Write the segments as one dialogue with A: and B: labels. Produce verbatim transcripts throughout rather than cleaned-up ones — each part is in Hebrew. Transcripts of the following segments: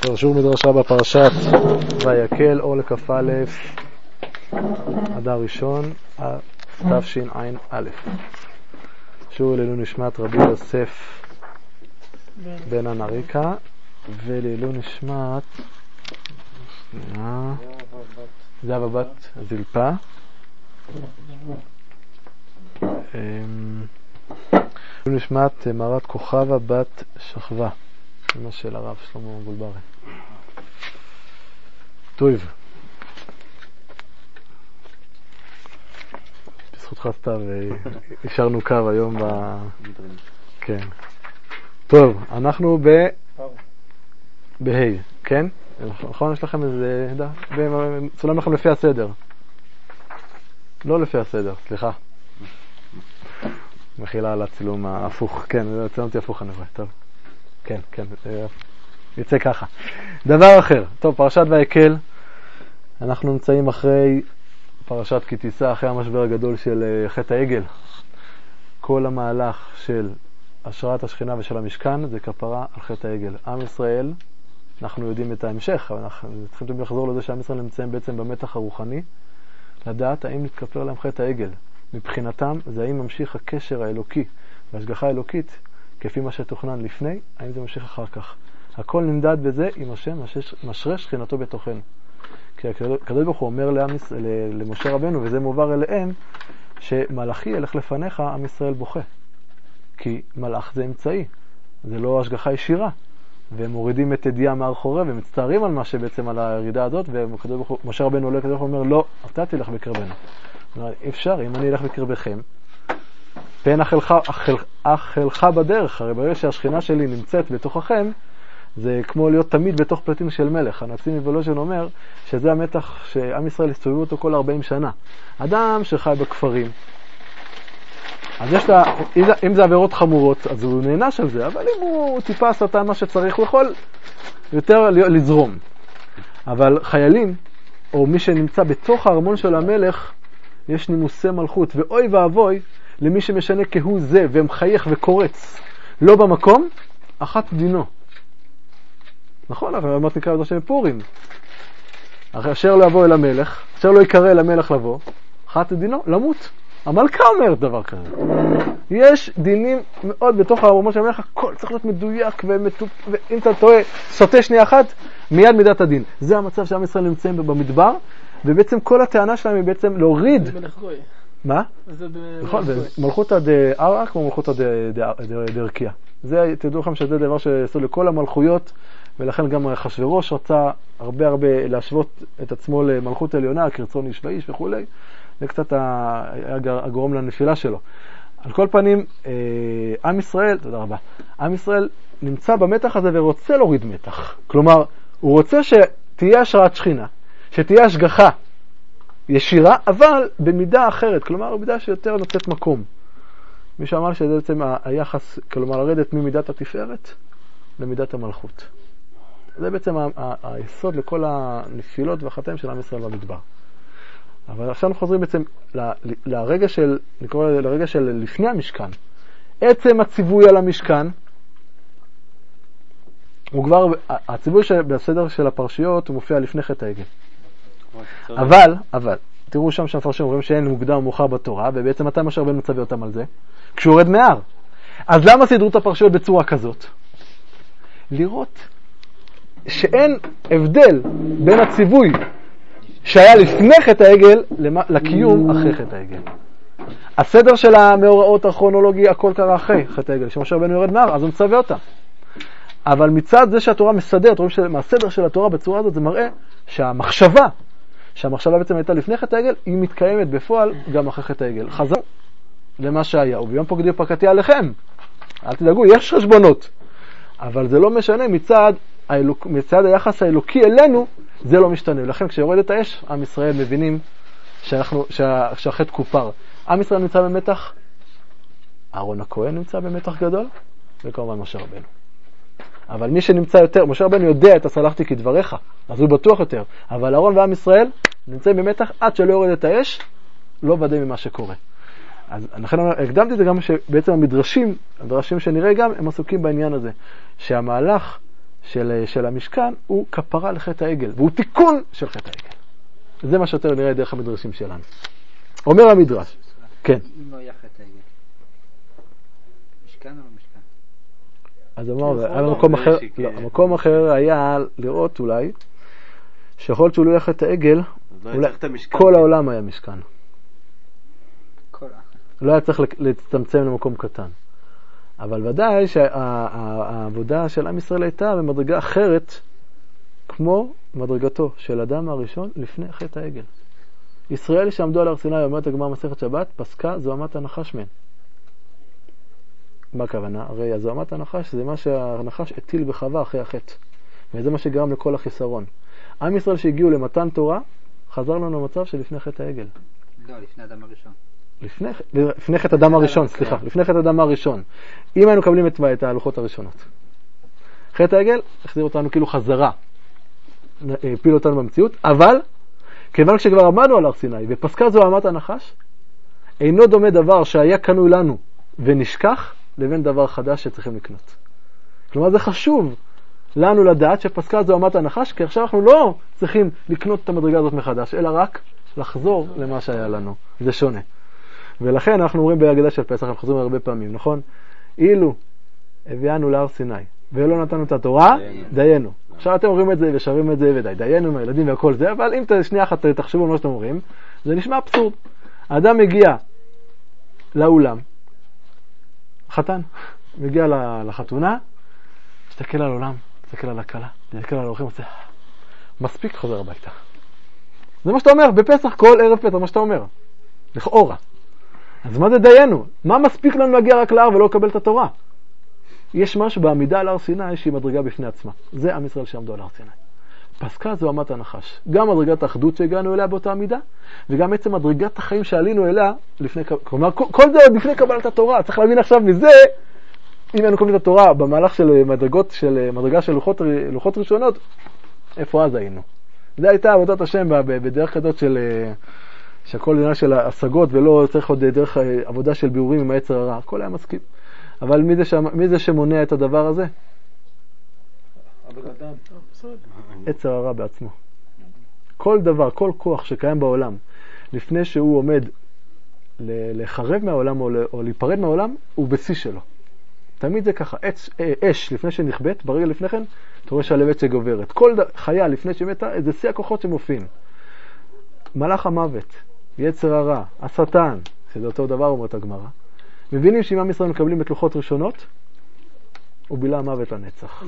A: שיעור מדרשה בפרשת ויקל אור לכ"א אדר ראשון תשע"א. שיעור לעילוי נשמת רבי יוסף בן אנריקה ולעילוי נשמת זהבה בת זלפה. לעילוי נשמת מרת כוכבה בת שכבה, אמא של הרב שלמה גולברי. טוב, בזכותך סתיו השארנו קו היום ב... כן. טוב, אנחנו ב... בהי, כן? נכון, יש לכם איזה... צולם לכם לפי הסדר. לא לפי הסדר, סליחה. מחילה על הצילום ההפוך. כן, צילמתי הפוך אני רואה, טוב. כן, כן, יצא ככה. דבר אחר, טוב, פרשת ויקל, אנחנו נמצאים אחרי פרשת כי תישא, אחרי המשבר הגדול של חטא העגל. כל המהלך של השראת השכינה ושל המשכן זה כפרה על חטא העגל. עם ישראל, אנחנו יודעים את ההמשך, אבל אנחנו צריכים תמיד לחזור לזה שעם ישראל נמצאים בעצם במתח הרוחני, לדעת האם נתכפר להם חטא העגל. מבחינתם זה האם ממשיך הקשר האלוקי והשגחה האלוקית כפי מה שתוכנן לפני, האם זה ממשיך אחר כך. הכל נמדד בזה עם השם משרה שכינתו בתוכנו. כי הקדוש ברוך הוא אומר לעם, למשה רבנו, וזה מועבר אליהם, שמלאכי ילך לפניך, עם ישראל בוכה. כי מלאך זה אמצעי, זה לא השגחה ישירה. והם מורידים את ידיעה מהר חורב, והם מצטערים על מה שבעצם על הירידה הזאת, ומשה רבנו עולה, הקדוש ברוך הוא אומר, לא, אתה תלך בקרבנו. אפשר, אם אני אלך בקרבכם, פן אכלך, אכל, אכלך בדרך. הרי ברגע שהשכינה שלי נמצאת בתוככם, זה כמו להיות תמיד בתוך פלטין של מלך. הנשיא מוולוז'ין אומר שזה המתח שעם ישראל הסתובבו אותו כל ארבעים שנה. אדם שחי בכפרים, אז יש לה, אם זה עבירות חמורות, אז הוא נהנש על זה, אבל אם הוא טיפה עשה מה שצריך, הוא יכול יותר לזרום. אבל חיילים, או מי שנמצא בתוך הארמון של המלך, יש נימוסי מלכות, ואוי ואבוי למי שמשנה כהוא זה ומחייך וקורץ לא במקום, אחת דינו. נכון, אבל אמרת נקרא בזה פורים, אשר לא יבוא אל המלך, אשר לא יקרא אל המלך לבוא, אחת דינו, למות. המלכה אומרת דבר כזה. יש דינים מאוד בתוך הארמון של המלך, הכל צריך להיות מדויק ומטופ... ואם אתה טועה, סוטה שנייה אחת, מיד מידת הדין. זה המצב שעם ישראל נמצאים במדבר, ובעצם כל הטענה שלהם היא בעצם להוריד...
B: זה מלך גוי.
A: מה?
B: זה
A: נכון, מלכותא דערק כמו מלכותא דערכיה. זה, תדעו לכם שזה דבר שעשו לכל המלכויות, ולכן גם אחשוורוש רצה הרבה הרבה להשוות את עצמו למלכות עליונה, כרצון איש ואיש וכו'. זה קצת הגורם לנפילה שלו. על כל פנים, עם ישראל, תודה רבה, עם ישראל נמצא במתח הזה ורוצה להוריד מתח. כלומר, הוא רוצה שתהיה השראת שכינה, שתהיה השגחה ישירה, אבל במידה אחרת, כלומר, במידה שיותר נוצאת מקום. מי שאמר שזה בעצם היחס, כלומר, לרדת ממידת התפארת למידת המלכות. זה בעצם ה- ה- היסוד לכל הנפילות והחטאים של עם ישראל במדבר. אבל עכשיו אנחנו חוזרים בעצם ל- לרגע של, נקרא לרגע של לפני המשכן. עצם הציווי על המשכן, הוא כבר, הציווי בסדר של הפרשיות הוא מופיע לפני חטא העגל. אבל, אבל, תראו שם שהמפרשים אומרים שאין מוקדם ומאוחר בתורה, ובעצם מתי משה רבנו מצווה אותם על זה? כשהוא יורד מההר. אז למה סידרו את הפרשיות בצורה כזאת? לראות שאין הבדל בין הציווי שהיה לפני חטא העגל לקיום אחרי חטא העגל. הסדר של המאורעות הכרונולוגי הכל קרה אחרי חטא העגל. כשמשה רבנו יורד מההר, אז הוא מצווה אותם. אבל מצד זה שהתורה מסדרת, רואים שהסדר של התורה בצורה הזאת, זה מראה שהמחשבה, שהמחשבה בעצם הייתה לפני חטא העגל, היא מתקיימת בפועל גם אחרי חטא העגל. חזר למה שהיה, וביום פקדי פקדתי עליכם. אל תדאגו, יש חשבונות. אבל זה לא משנה, מצד, האלוק, מצד היחס האלוקי אלינו, זה לא משתנה. ולכן כשיורדת האש, עם ישראל מבינים שאנחנו, שה, שהחטא כופר. עם ישראל נמצא במתח, אהרון הכהן נמצא במתח גדול, וכמובן משה רבנו. אבל מי שנמצא יותר, משה רבנו יודע את הסלחתי כדבריך, אז הוא בטוח יותר. אבל אהרון ועם ישראל נמצאים במתח עד שלא יורד את האש, לא ודאי ממה שקורה. אז לכן הקדמתי את זה גם שבעצם המדרשים, המדרשים שנראה גם, הם עסוקים בעניין הזה. שהמהלך של, של המשכן הוא כפרה לחטא העגל, והוא תיקון של חטא העגל. זה מה שיותר נראה דרך המדרשים שלנו. אומר המדרש, כן.
B: אם לא היה חטא העגל, משכן או לא משכן?
A: אז אמר, היה מקום אחר, לא, המקום אחר היה לראות אולי, שיכול להיות שהוא לא היה חטא העגל, אולי כל העולם היה משכן. לא היה צריך להצטמצם למקום קטן. אבל ודאי שהעבודה של עם ישראל הייתה במדרגה אחרת, כמו מדרגתו של אדם הראשון לפני חטא העגל. ישראל שעמדו על הר סיני, אומרת הגמרא מסכת שבת, פסקה זוהמת הנחש מהן. מה הכוונה? הרי הזוהמת הנחש זה מה שהנחש הטיל בחווה אחרי החטא. וזה מה שגרם לכל החיסרון. עם ישראל שהגיעו למתן תורה, חזר לנו למצב שלפני חטא העגל.
B: לא, לפני אדם הראשון.
A: לפני, לפני חטא אדם הראשון, סליחה, לפני חטא אדם הראשון. אם היינו מקבלים את, את ההלוכות הראשונות. חטא העגל החזיר אותנו כאילו חזרה, הפיל אותנו במציאות, אבל כיוון שכבר עמדנו על הר סיני ופסקה זוהמת הנחש, אינו דומה דבר שהיה קנוי לנו ונשכח לבין דבר חדש שצריכים לקנות. כלומר זה חשוב לנו לדעת שפסקה זוהמת הנחש, כי עכשיו אנחנו לא צריכים לקנות את המדרגה הזאת מחדש, אלא רק לחזור למה שהיה לנו. זה שונה. ולכן אנחנו אומרים בהגדה של פסח, אנחנו חוזרים הרבה פעמים, נכון? אילו הביאנו להר סיני ולא נתנו את התורה, דיינו. עכשיו אתם אומרים את זה ושרים את זה ודי, דיינו עם הילדים והכל זה, אבל אם שנייה אחת תחשבו על מה שאתם אומרים, זה נשמע אבסורד. האדם מגיע לאולם, חתן, מגיע לחתונה, תסתכל על העולם, תסתכל על הקלה, תסתכל על האורחים, עושה, מספיק חוזר הביתה. זה מה שאתה אומר, בפסח כל ערב פסח, מה שאתה אומר. לכאורה. אז מה זה דיינו? מה מספיק לנו להגיע רק להר ולא לקבל את התורה? יש משהו בעמידה על הר סיני שהיא מדרגה בפני עצמה. זה עם ישראל שעמדו על הר סיני. פסקה זוהמת הנחש. גם מדרגת האחדות שהגענו אליה באותה עמידה, וגם עצם מדרגת החיים שעלינו אליה לפני, כלומר, כל זה לפני קבלת התורה. צריך להבין עכשיו מזה, אם היינו קבלים את התורה במהלך של מדרגות, של מדרגה של לוחות, לוחות ראשונות, איפה אז היינו? זה הייתה עבודת השם בדרך כזאת של שהכל עניין של השגות ולא צריך עוד דרך עבודה של ביאורים עם היצר הרע. הכל היה מסכים. אבל מי זה, ש... מי זה שמונע את הדבר הזה? יצר הרע בעצמו. כל דבר, כל כוח שקיים בעולם, לפני שהוא עומד לחרב מהעולם או, או להיפרד מהעולם, הוא בשיא שלו. תמיד זה ככה. אש, אש לפני שנכבט, ברגע לפני כן, אתה רואה שהלבט שגוברת. כל ד... חיה לפני שמתה, זה שיא הכוחות שמופיעים. מלאך המוות, יצר הרע, השטן, שזה אותו דבר אומרת הגמרא, מבינים שאם עם ישראל מקבלים את לוחות ראשונות, הוא בילה המוות לנצח.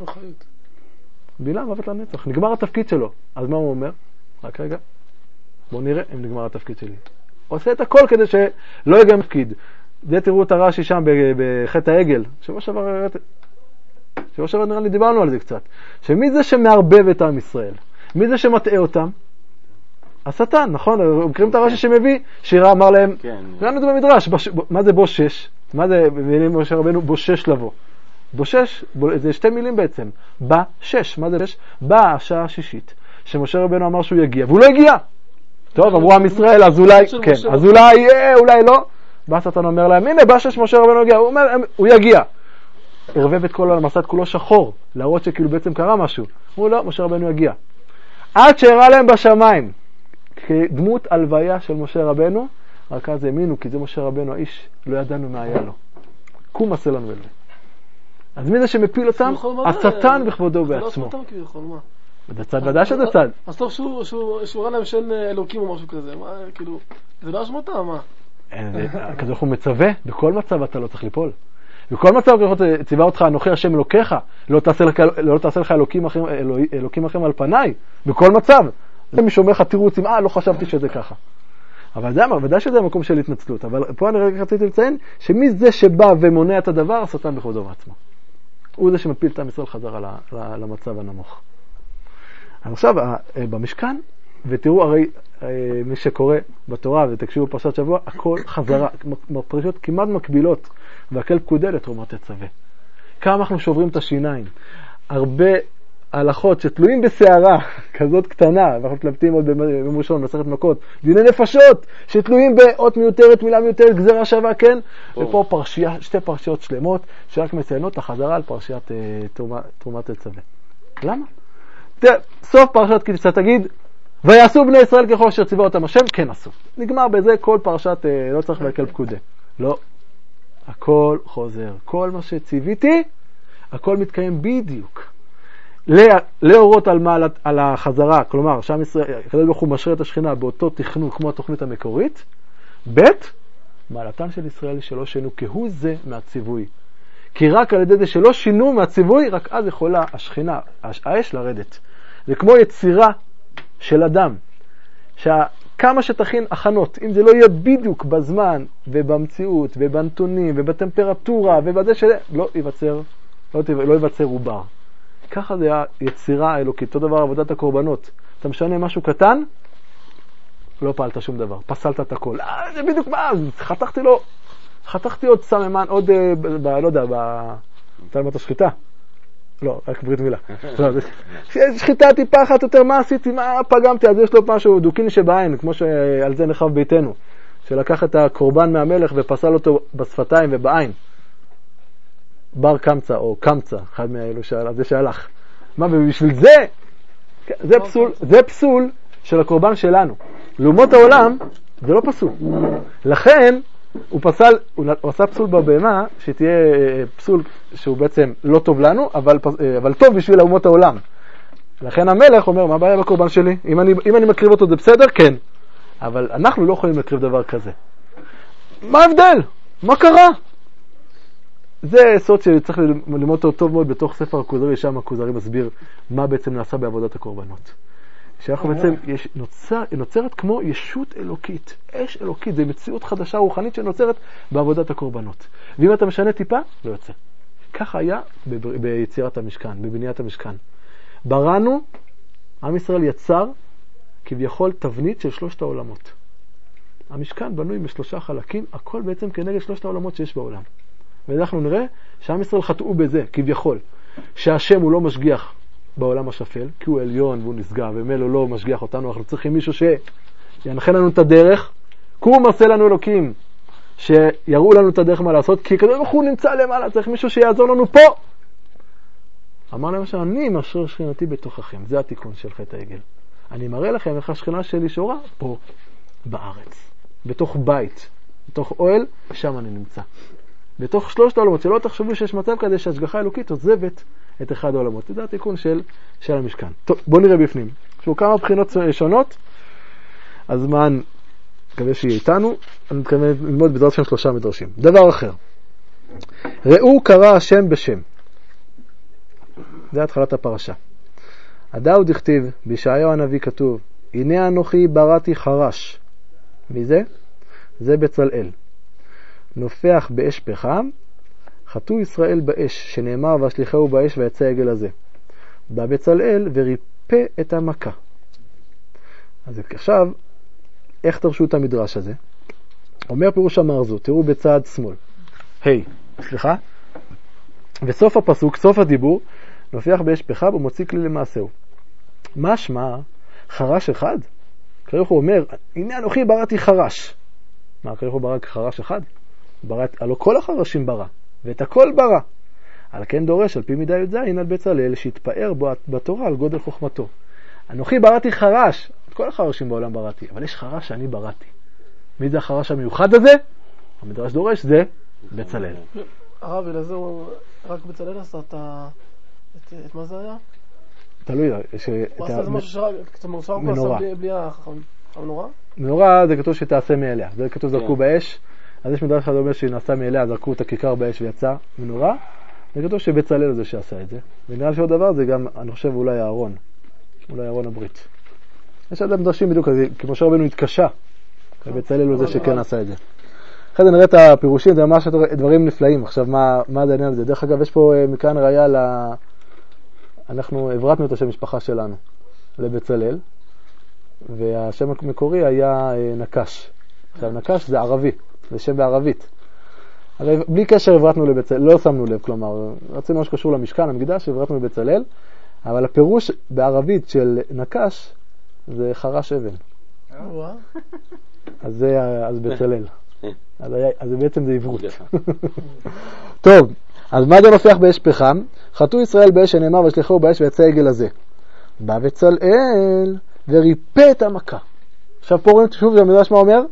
A: בילה המוות לנצח. נגמר התפקיד שלו. אז מה הוא אומר? רק רגע. בואו נראה אם נגמר התפקיד שלי. עושה את הכל כדי שלא יגע תפקיד. זה תראו את הרש"י שם בחטא העגל. שבוע שעבר, שבוע שעבר נראה לי דיברנו על זה קצת. שמי זה שמערבב את עם ישראל? מי זה שמטעה אותם? השטן, נכון? מכירים את הרש"י שמביא, שירה אמר להם, ראינו את זה במדרש, מה זה בושש? מה זה, במילים משה רבנו, בושש לבוא? בושש, זה שתי מילים בעצם, בשש, מה זה בש? באה השעה השישית, שמשה רבנו אמר שהוא יגיע, והוא לא הגיע. טוב, אמרו עם ישראל, אז אולי, כן, אז אולי יהיה, אולי לא. בא השטן אומר להם, הנה, בשש משה רבנו יגיע, הוא אומר, הוא יגיע. ערבב את כל המסד כולו שחור, להראות שכאילו בעצם קרה משהו. הוא לא, משה רבנו יגיע. עד שהראה להם בשמיים. כדמות הלוויה של משה רבנו, רק אז האמינו, כי זה משה רבנו האיש, לא ידענו מה היה לו. קום עשה לנו אלוהים. אז מי זה שמפיל אותם? השטן בכבודו בעצמו. זה צד, ודאי שזה צד.
C: אז טוב שהוא ראה להם שאין אלוקים או משהו כזה, כאילו, זה לא אשמתם, מה?
A: כזה הוא מצווה, בכל מצב אתה לא צריך ליפול. בכל מצב ציווה אותך, אנוכי השם אלוקיך, לא תעשה לך אלוקים אחרים על פניי, בכל מצב. זה מי שאומר לך תירוצים, אה, לא חשבתי שזה ככה. אבל זה אמר, ודאי שזה המקום של התנצלות. אבל פה אני רק רציתי לציין, שמי זה שבא ומונע את הדבר, השטן בכבודו בעצמו. הוא זה שמפיל את עם ישראל חזרה למצב הנמוך. עכשיו, במשכן, ותראו הרי מי שקורא בתורה ותקשיבו פרשת שבוע, הכל חזרה, פרשות כמעט מקבילות, והכל פקודה לתרומת תצווה. כמה אנחנו שוברים את השיניים. הרבה הלכות שתלויים בשערה כזאת קטנה, ואנחנו מתלבטים עוד ביום ראשון מסכת מכות, דיני נפשות שתלויים באות מיותרת, מילה מיותרת, גזרה שווה, כן? ופה פרשיה, שתי פרשיות שלמות שרק מציינות החזרה על פרשיית תרומת תצווה. למה? ת- סוף פרשת כי תצא תגיד, ויעשו בני ישראל ככל אשר ציווה אותם השם, כן עשו. נגמר בזה כל פרשת, אה, לא צריך להקל פקודה. לא. הכל חוזר. כל מה שציוויתי, הכל מתקיים בדיוק. לה- להורות על, מה, על החזרה, כלומר, שם ישראל, הקדוש ברוך הוא משרה את השכינה באותו תכנון כמו התוכנית המקורית. ב' מעלתן של ישראל שלא שינו כהוא זה מהציווי. כי רק על ידי זה שלא שינו מהציווי, רק אז יכולה השכינה, האש לרדת. זה כמו יצירה של אדם, שכמה שתכין הכנות, אם זה לא יהיה בדיוק בזמן ובמציאות ובנתונים ובטמפרטורה ובזה של... לא ייווצר, לא, לא ייווצר עובר. ככה זה היצירה האלוקית. אותו דבר עבודת הקורבנות. אתה משנה משהו קטן, לא פעלת שום דבר. פסלת את הכל. אה, זה בדיוק מה, חתכתי לו, חתכתי עוד סממן, עוד, ב, ב, לא יודע, בתלמות השחיטה. לא, רק ברית מילה. שחיטה טיפה אחת יותר, מה עשיתי, מה פגמתי, אז יש לו משהו דוקיני שבעין, כמו שעל זה נחב ביתנו, שלקח את הקורבן מהמלך ופסל אותו בשפתיים ובעין. בר קמצא או קמצא, אחד מהאלו שעל זה שהלך. מה, ובשביל זה, זה פסול, זה פסול של הקורבן שלנו. לעומת העולם, זה לא פסול. לכן, הוא פסל, הוא עשה פסול בבהמה, שתהיה פסול שהוא בעצם לא טוב לנו, אבל, אבל טוב בשביל אומות העולם. לכן המלך אומר, מה הבעיה בקורבן שלי? אם אני, אם אני מקריב אותו זה בסדר? כן. אבל אנחנו לא יכולים לקריב דבר כזה. מה ההבדל? מה קרה? זה סוד שצריך ללמוד אותו טוב מאוד בתוך ספר הכוזרי, שם הכוזרי מסביר מה בעצם נעשה בעבודת הקורבנות. שאנחנו בעצם, יש, נוצר, נוצרת כמו ישות אלוקית, אש אלוקית, זה מציאות חדשה רוחנית שנוצרת בעבודת הקורבנות. ואם אתה משנה טיפה, לא יוצא. ככה היה ב- ביצירת המשכן, בבניית המשכן. בראנו, עם ישראל יצר כביכול תבנית של שלושת העולמות. המשכן בנוי בשלושה חלקים, הכל בעצם כנגד שלושת העולמות שיש בעולם. ואנחנו נראה שעם ישראל חטאו בזה, כביכול, שהשם הוא לא משגיח בעולם השפל, כי הוא עליון והוא נסגר, ומלו לא משגיח אותנו, אנחנו צריכים מישהו שינחל לנו את הדרך, כי הוא מעשה לנו אלוקים, שיראו לנו את הדרך מה לעשות, כי כדי הוא נמצא למעלה, צריך מישהו שיעזור לנו פה. אמר למשל, אני משרה שכינתי בתוככם, זה התיקון של חטא העגל. אני מראה לכם איך השכינה שלי שורה פה, בארץ, בתוך בית, בתוך אוהל, שם אני נמצא. בתוך שלושת העולמות, שלא תחשבו שיש מצב כזה שהשגחה אלוקית עוזבת את אחד העולמות. זה התיקון של, של המשכן. טוב, בואו נראה בפנים. יש לו כמה בחינות שונות, הזמן מקווה שיהיה איתנו, אני מתכוון ללמוד בעזרת שם שלושה מדרשים. דבר אחר, ראו קרא השם בשם. זה התחלת הפרשה. הדאו דכתיב, בישעיהו הנביא כתוב, הנה אנוכי בראתי חרש. מי זה? זה בצלאל. נופח באש פחם, חטאו ישראל באש, שנאמר והשליחהו באש ויצא העגל הזה. בא בצלאל וריפא את המכה. אז עכשיו, איך תרשו את המדרש הזה? אומר פירוש המרזו, תראו בצד שמאל. היי, hey, סליחה? וסוף הפסוק, סוף הדיבור, נופח באש פחם ומוציא כלי למעשהו. מה שמה? חרש אחד? קריך הוא אומר, הנה אנוכי בראתי חרש. מה, קריך הוא ברא חרש אחד? ברא, הלא כל החרשים ברא, ואת הכל ברא. על כן דורש על פי מידה י"ז על בצלאל שהתפאר בו בתורה על גודל חוכמתו. אנוכי בראתי חרש, את כל החרשים בעולם בראתי, אבל יש חרש שאני בראתי. מי זה החרש המיוחד הזה? המדרש דורש זה בצלאל.
C: הרב, אלעזר, רק בצלאל עשה את ה... את מה זה היה?
A: תלוי.
C: הוא עשה איזה משהו שרק, מנורה. בלי המנורה?
A: מנורה זה כתוב שתעשה מאליה. זה כתוב זרקו באש. אז יש מדרש אחד אומר שנעשה מאליה, זרקו את הכיכר באש ויצא מנורה. זה כתוב שבצלאל זה שעשה את זה. ונראה שעוד דבר זה גם, אני חושב, אולי הארון. אולי הארון הברית. יש עד המדרשים בדיוק, כמו שרבנו התקשה. ובצלאל הוא זה שכן עשה את זה. אחרי זה נראה את הפירושים, זה ממש דברים נפלאים. עכשיו, מה, מה זה העניין הזה? דרך אגב, יש פה מכאן ראיה ל... אנחנו עברתנו את השם משפחה שלנו לבצלאל, והשם המקורי היה נקש. עכשיו, נקש זה ערבי, זה שם בערבית. הרי בלי קשר עברתנו לבצלאל, לא שמנו לב, כלומר, רצינו משהו קשור למשכן, המקדש, עברתנו לבצלאל, אבל הפירוש בערבית של נקש זה חרש אבן. אז זה אז בצלאל. אז, היה, אז בעצם זה עברות. טוב, אז מה זה נופח באש פחם? חטאו ישראל באש שנאמר ושלחו באש ויצא העגל הזה. בא בצלאל וריפא את המכה. עכשיו פה רואים שוב, זה המדרש מה אומר?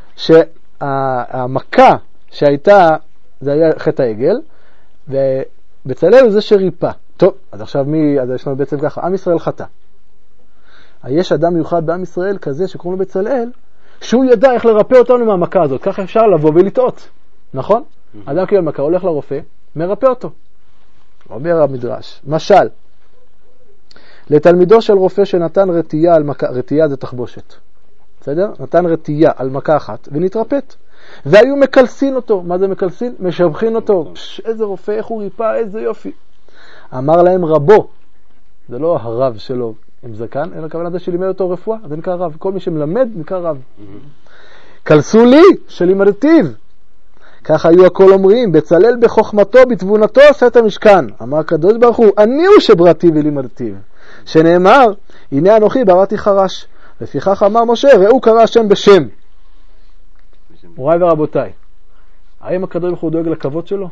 A: שהמכה שהייתה, זה היה חטא העגל, ובצלאל הוא זה שריפא. טוב, אז עכשיו מי, אז יש לנו בעצם ככה, עם ישראל חטא. יש אדם מיוחד בעם ישראל כזה שקוראים לו בצלאל, שהוא ידע איך לרפא אותנו מהמכה הזאת. ככה אפשר לבוא ולטעות, נכון? Mm-hmm. אדם קיבל מכה, הולך לרופא, מרפא אותו. אומר המדרש, משל, לתלמידו של רופא שנתן רתייה על מכה, רתייה זה תחבושת, בסדר? נתן רתייה על מכה אחת ונתרפאת. והיו מקלסין אותו. מה זה מקלסין? משבחין אותו. פש, איזה רופא, איך הוא ריפא, איזה יופי. אמר להם רבו, זה לא הרב שלו עם זקן, אלא כוונה זה שלימד אותו רפואה, זה נקרא רב. כל מי שמלמד נקרא רב. קלסו לי שלימדתיו. כך היו הכל אומרים, בצלאל בחוכמתו, בתבונתו עשה את המשכן. אמר הקדוש ברוך הוא, אני הוא שבראתי ולימדתיו. שנאמר, הנה אנוכי בראתי חרש. לפיכך אמר משה, ראו קרא השם בשם. מוריי ורבותיי, האם הקדוש ברוך הוא דואג לכבוד שלו?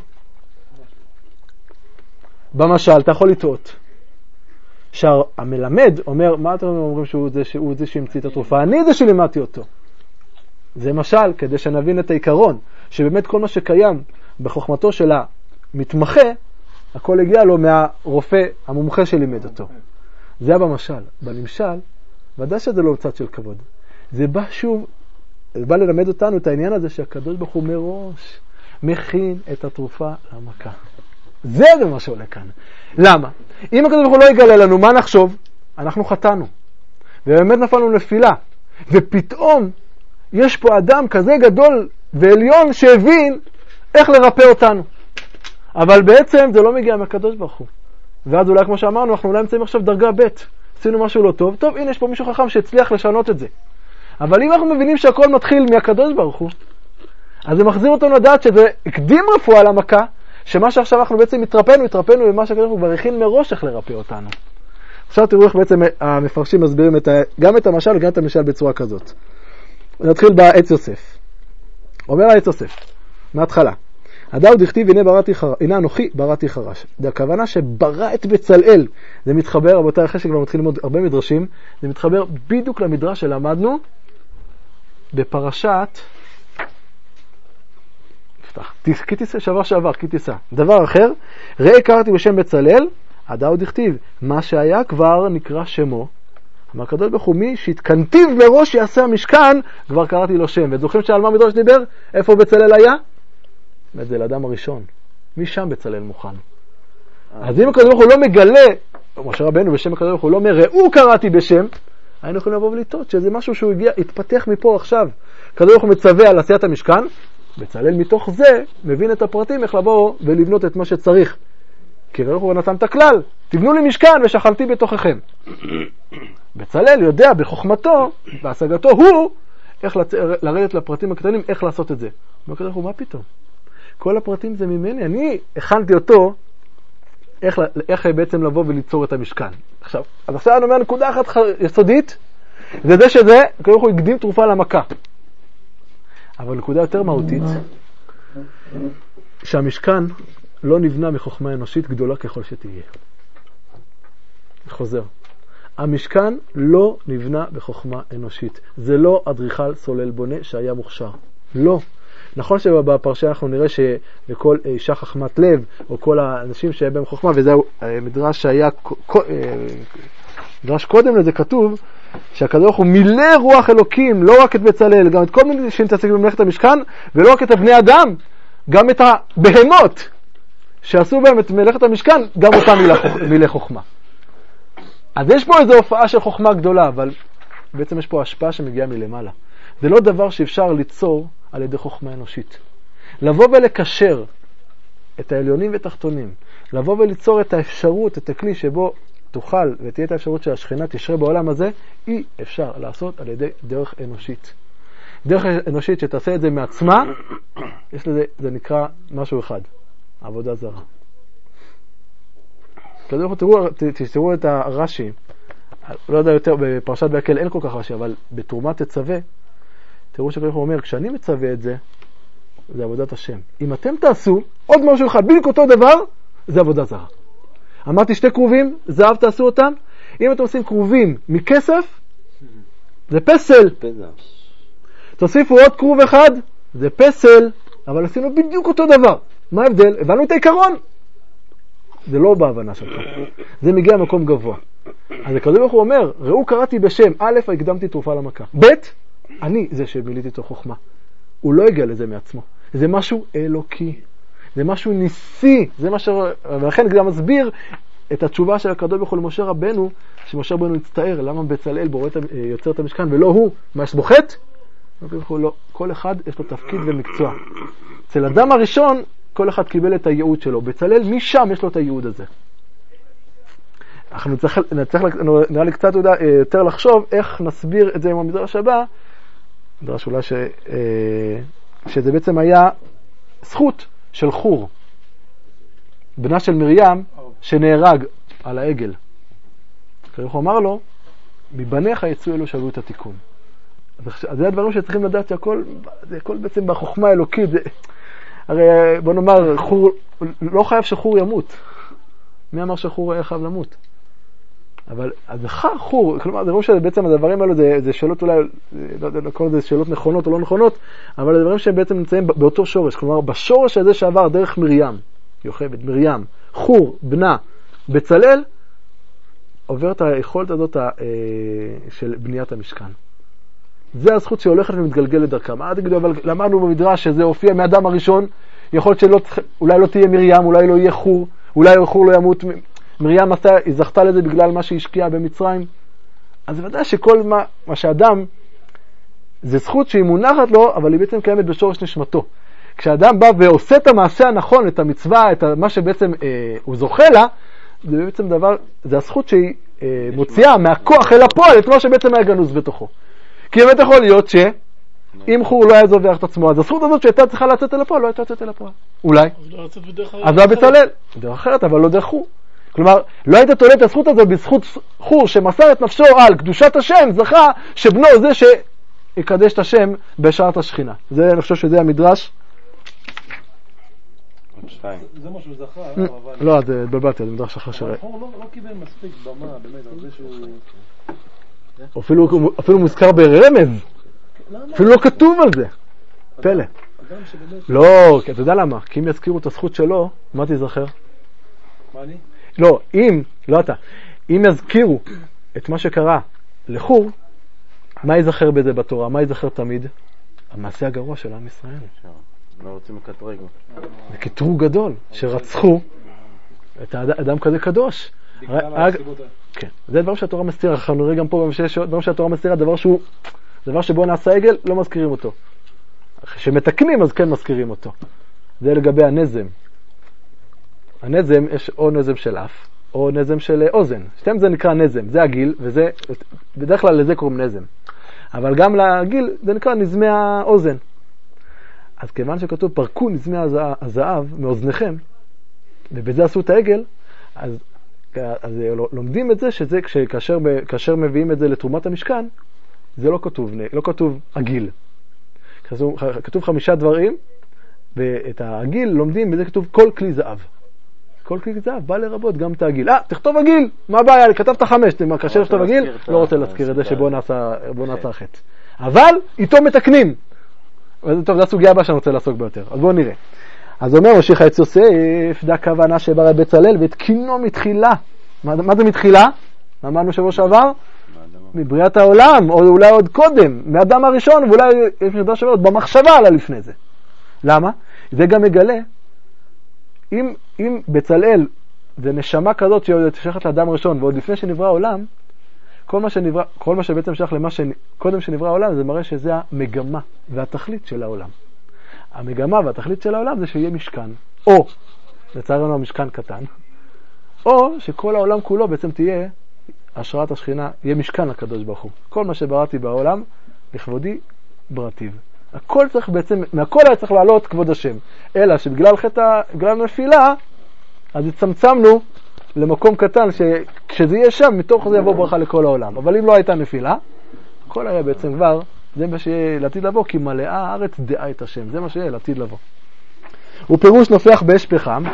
A: במשל, אתה יכול לטעות. שהמלמד אומר, מה אתם אומרים שהוא זה, שהוא זה שהמציא את התרופה? אני זה שלימדתי אותו. זה משל, כדי שנבין את העיקרון, שבאמת כל מה שקיים בחוכמתו של המתמחה, הכל הגיע לו מהרופא המומחה שלימד אותו. זה היה במשל. בנמשל, ודאי שזה לא צד של כבוד. זה בא שוב, זה בא ללמד אותנו את העניין הזה שהקדוש ברוך הוא מראש מכין את התרופה למכה. זה זה מה שעולה כאן. למה? אם הקדוש ברוך הוא לא יגלה לנו, מה נחשוב? אנחנו חטאנו. ובאמת נפלנו נפילה. ופתאום יש פה אדם כזה גדול ועליון שהבין איך לרפא אותנו. אבל בעצם זה לא מגיע מהקדוש ברוך הוא. ואז אולי כמו שאמרנו, אנחנו אולי נמצאים עכשיו דרגה ב', עשינו משהו לא טוב. טוב, הנה יש פה מישהו חכם שהצליח לשנות את זה. אבל אם אנחנו מבינים שהכל מתחיל מהקדוש ברוך הוא, אז זה מחזיר אותנו לדעת שזה הקדים רפואה למכה, שמה שעכשיו אנחנו בעצם מתרפאנו, התרפאנו במה שהקדוש ברוך הוא כבר הכין מראש איך לרפא אותנו. עכשיו תראו איך בעצם המפרשים מסבירים את ה... גם את המשל וגם את המשל בצורה כזאת. נתחיל בעץ יוסף. אומר העץ יוסף, מההתחלה. הדאוד הכתיב, הנה בראתי חרש, הנה אנוכי בראתי חרש. זה הכוונה שברא את בצלאל. זה מתחבר, רבותיי, אחרי שכבר מתחיל ללמוד הרבה מדרשים, זה מתחבר בדיוק למדרש שלמדנו בפרשת כי תיסע, שעבר שעבר, כי תיסע. דבר אחר, ראה קראתי בשם בצלאל, הדאוד הכתיב, מה שהיה כבר נקרא שמו. אמר הקדוש ברוך הוא, מי שהתכנתיו מראש יעשה המשכן, כבר קראתי לו שם. וזוכרים שעל מה מדרש דיבר? איפה בצלאל היה? זה לאדם הראשון. מי שם בצלאל מוכן? אז אם הקדוש ברוך הוא לא מגלה, משה רבנו בשם הקדוש ברוך הוא לא אומר, ראו קראתי בשם, היינו יכולים לבוא ולטעות שזה משהו שהוא הגיע, התפתח מפה עכשיו. הקדוש ברוך הוא מצווה על עשיית המשכן, בצלאל מתוך זה מבין את הפרטים איך לבוא ולבנות את מה שצריך. כי הקדוש ברוך הוא נתן את הכלל, תבנו לי משכן ושכנתי בתוככם. בצלאל יודע בחוכמתו, בהשגתו הוא, איך לצ... לרדת לפרטים הקטנים, איך לעשות את זה. הקדוש ברוך הוא, מה פתאום? כל הפרטים זה ממני, אני הכנתי אותו איך, איך בעצם לבוא וליצור את המשכן. עכשיו, אז עכשיו אני אומר נקודה אחת יסודית, זה זה שזה, הקדוש ברוך הוא הקדים תרופה למכה. אבל נקודה יותר מהותית, שהמשכן לא נבנה מחוכמה אנושית גדולה ככל שתהיה. חוזר. המשכן לא נבנה בחוכמה אנושית. זה לא אדריכל סולל בונה שהיה מוכשר. לא. נכון שבפרשה אנחנו נראה שלכל אישה חכמת לב, או כל האנשים שהיה בהם חוכמה, וזהו מדרש שהיה, מדרש קודם לזה כתוב, שהקדוש ברוך הוא מילא רוח אלוקים, לא רק את בצלאל, גם את כל מיני שנתעסק במלאכת המשכן, ולא רק את הבני אדם, גם את הבהמות שעשו בהם את מלאכת המשכן, גם אותם מילא חוכמה. אז יש פה איזו הופעה של חוכמה גדולה, אבל בעצם יש פה השפעה שמגיעה מלמעלה. זה לא דבר שאפשר ליצור על ידי חוכמה אנושית. לבוא ולקשר את העליונים ותחתונים, לבוא וליצור את האפשרות, את הכלי שבו תוכל ותהיה את האפשרות שהשכינה תשרה בעולם הזה, אי אפשר לעשות על ידי דרך אנושית. דרך אנושית שתעשה את זה מעצמה, יש לזה, זה נקרא משהו אחד, עבודה זרה. תראו, תראו, תראו את הרש"י, לא יודע יותר, בפרשת בהקל אין כל כך רש"י, אבל בתרומה תצווה, תראו שכך הוא אומר, כשאני מצווה את זה, זה עבודת השם. אם אתם תעשו עוד משהו אחד, בדיוק אותו דבר, זה עבודת זרה. אמרתי שתי קרובים, זהב תעשו אותם. אם אתם עושים קרובים מכסף, זה פסל. תוסיפו עוד קרוב אחד, זה פסל, אבל עשינו בדיוק אותו דבר. מה ההבדל? הבנו את העיקרון. זה לא בהבנה שלך. זה מגיע מקום גבוה. אז הקדוש ברוך הוא אומר, ראו קראתי בשם, א', הקדמתי תרופה למכה. ב', אני זה שמיליתי את החוכמה. הוא לא הגיע לזה מעצמו. זה משהו אלוקי. זה משהו ניסי. זה מה ש... ולכן גם מסביר את התשובה של הקדוש ברוך הוא למשה רבנו, שמשה רבנו הצטער, למה בצלאל בורא יוצר את המשכן ולא הוא, מה יש בו חטא? לא, כל אחד יש לו תפקיד ומקצוע. אצל אדם הראשון, כל אחד קיבל את הייעוד שלו. בצלאל, משם יש לו את הייעוד הזה. אנחנו צריך, נצטרך, נראה לי קצת יותר לחשוב איך נסביר את זה עם המדרש הבא. מדרש אולי ש, שזה בעצם היה זכות של חור, בנה של מרים, שנהרג על העגל. הוא אמר לו, מבניך יצאו אלו שעלו את התיקון. אז זה הדברים שצריכים לדעת שהכל, זה הכל בעצם בחוכמה האלוקית. זה, הרי בוא נאמר, חור, לא חייב שחור ימות. מי אמר שחור היה חייב למות? אבל הזכר חור, כלומר, זה רואים שבעצם הדברים האלו זה, זה שאלות אולי, לא יודע, כל זה שאלות נכונות או לא נכונות, אבל הדברים שהם בעצם נמצאים באותו שורש, כלומר, בשורש הזה שעבר דרך מרים, יוכבד, מרים, חור, בנה, בצלאל, עובר את היכולת הזאת של בניית המשכן. זה הזכות שהולכת ומתגלגלת דרכם. עד כדי, אבל למדנו במדרש שזה הופיע מאדם הראשון, יכול להיות שלא, אולי לא תהיה מרים, אולי לא יהיה חור, אולי חור לא ימות. מרים עשתה, היא זכתה לזה בגלל מה שהשקיעה במצרים. אז זה ודאי שכל מה, מה שאדם, זה זכות שהיא מונחת לו, אבל היא בעצם קיימת בשורש נשמתו. כשאדם בא ועושה את המעשה הנכון, את המצווה, את מה שבעצם אה, הוא זוכה לה, זה בעצם דבר, זה הזכות שהיא אה, מוציאה מהכוח אל הפועל, את מה שבעצם היה גנוז בתוכו. כי באמת יכול להיות שאם חור לא היה זובח את עצמו, אז הזכות הזאת שהייתה צריכה לצאת אל הפועל, לא הייתה לצאת אל הפועל. אולי. אז לא בצלאל. דרך אחרת, אבל לא דרך חור. כלומר, לא היית תולה את הזכות הזאת בזכות חור שמסר את נפשו על קדושת השם, זכה שבנו זה שיקדש את השם בשעת השכינה. זה, אני חושב שזה המדרש.
C: זה מה שהוא זכה, אבל...
A: לא, זה בבתי, זה מדרש אחר שראה.
C: החור לא קיבל מספיק במה, באמת, על זה שהוא...
A: אפילו מוזכר ברמז. אפילו לא כתוב על זה. פלא. לא, אתה יודע למה? כי אם יזכירו את הזכות שלו, מה תזכר?
C: מה אני?
A: לא, אם, לא אתה, אם יזכירו את מה שקרה לחור, מה יזכר בזה בתורה? מה יזכר תמיד? המעשה הגרוע של עם ישראל.
D: לא רוצים לקטרג.
A: זה קטרוג גדול, שרצחו את האדם כזה קדוש. כן, זה דבר שהתורה מסתירה. אנחנו נראה גם פה דבר שהתורה מסתירה, דבר שהוא, דבר שבו נעשה עגל, לא מזכירים אותו. כשמתקנים אז כן מזכירים אותו. זה לגבי הנזם. הנזם, יש או נזם של אף, או נזם של אוזן. שתיים זה נקרא נזם, זה הגיל, וזה, בדרך כלל לזה קוראים נזם. אבל גם לגיל, זה נקרא נזמי האוזן. אז כיוון שכתוב, פרקו נזמי הזהב מאוזניכם, ובזה עשו את העגל, אז, אז לומדים את זה, שזה, כאשר, כאשר מביאים את זה לתרומת המשכן, זה לא כתוב, לא כתוב הגיל. כתוב, כתוב חמישה דברים, ואת הגיל לומדים, בזה כתוב כל כלי זהב. כל כלי זהב בא לרבות גם את הגיל. אה, תכתוב הגיל! מה הבעיה? כתבת חמש, מה, כאשר לכתוב הגיל? לא רוצה להזכיר את זה שבו נעשה חטא. אבל איתו מתקנים. טוב, זו הסוגיה הבאה שאני רוצה לעסוק ביותר. אז בואו נראה. אז אומר משיח עץ יוסף, דה כוונה שברא בצלאל, ותקינו מתחילה. מה, מה זה מתחילה? מה אמרנו שבוע שעבר? מבריאת העולם, או אולי עוד קודם, מאדם הראשון, ואולי יש מדרש שעבר עוד במחשבה עלה לפני זה. למה? זה גם מגלה, אם, אם בצלאל זה נשמה כזאת ששייכת לאדם הראשון, ועוד לפני שנברא העולם, כל מה שנברא, כל מה שבעצם שייך למה שקודם שנברא העולם, זה מראה שזה המגמה והתכלית של העולם. המגמה והתכלית של העולם זה שיהיה משכן, או, לצערנו המשכן קטן, או שכל העולם כולו בעצם תהיה השראת השכינה, יהיה משכן לקדוש ברוך הוא. כל מה שבראתי בעולם, לכבודי בראתיו. הכל צריך בעצם, מהכל היה צריך לעלות כבוד השם. אלא שבגלל חטא, בגלל נפילה, אז הצמצמנו למקום קטן, שכשזה יהיה שם, מתוך זה יבוא ברכה לכל העולם. אבל אם לא הייתה נפילה, הכל היה בעצם כבר זה מה שיהיה לעתיד לבוא, כי מלאה הארץ דעה את השם. זה מה שיהיה לעתיד לבוא. ופירוש נופח באש פחם,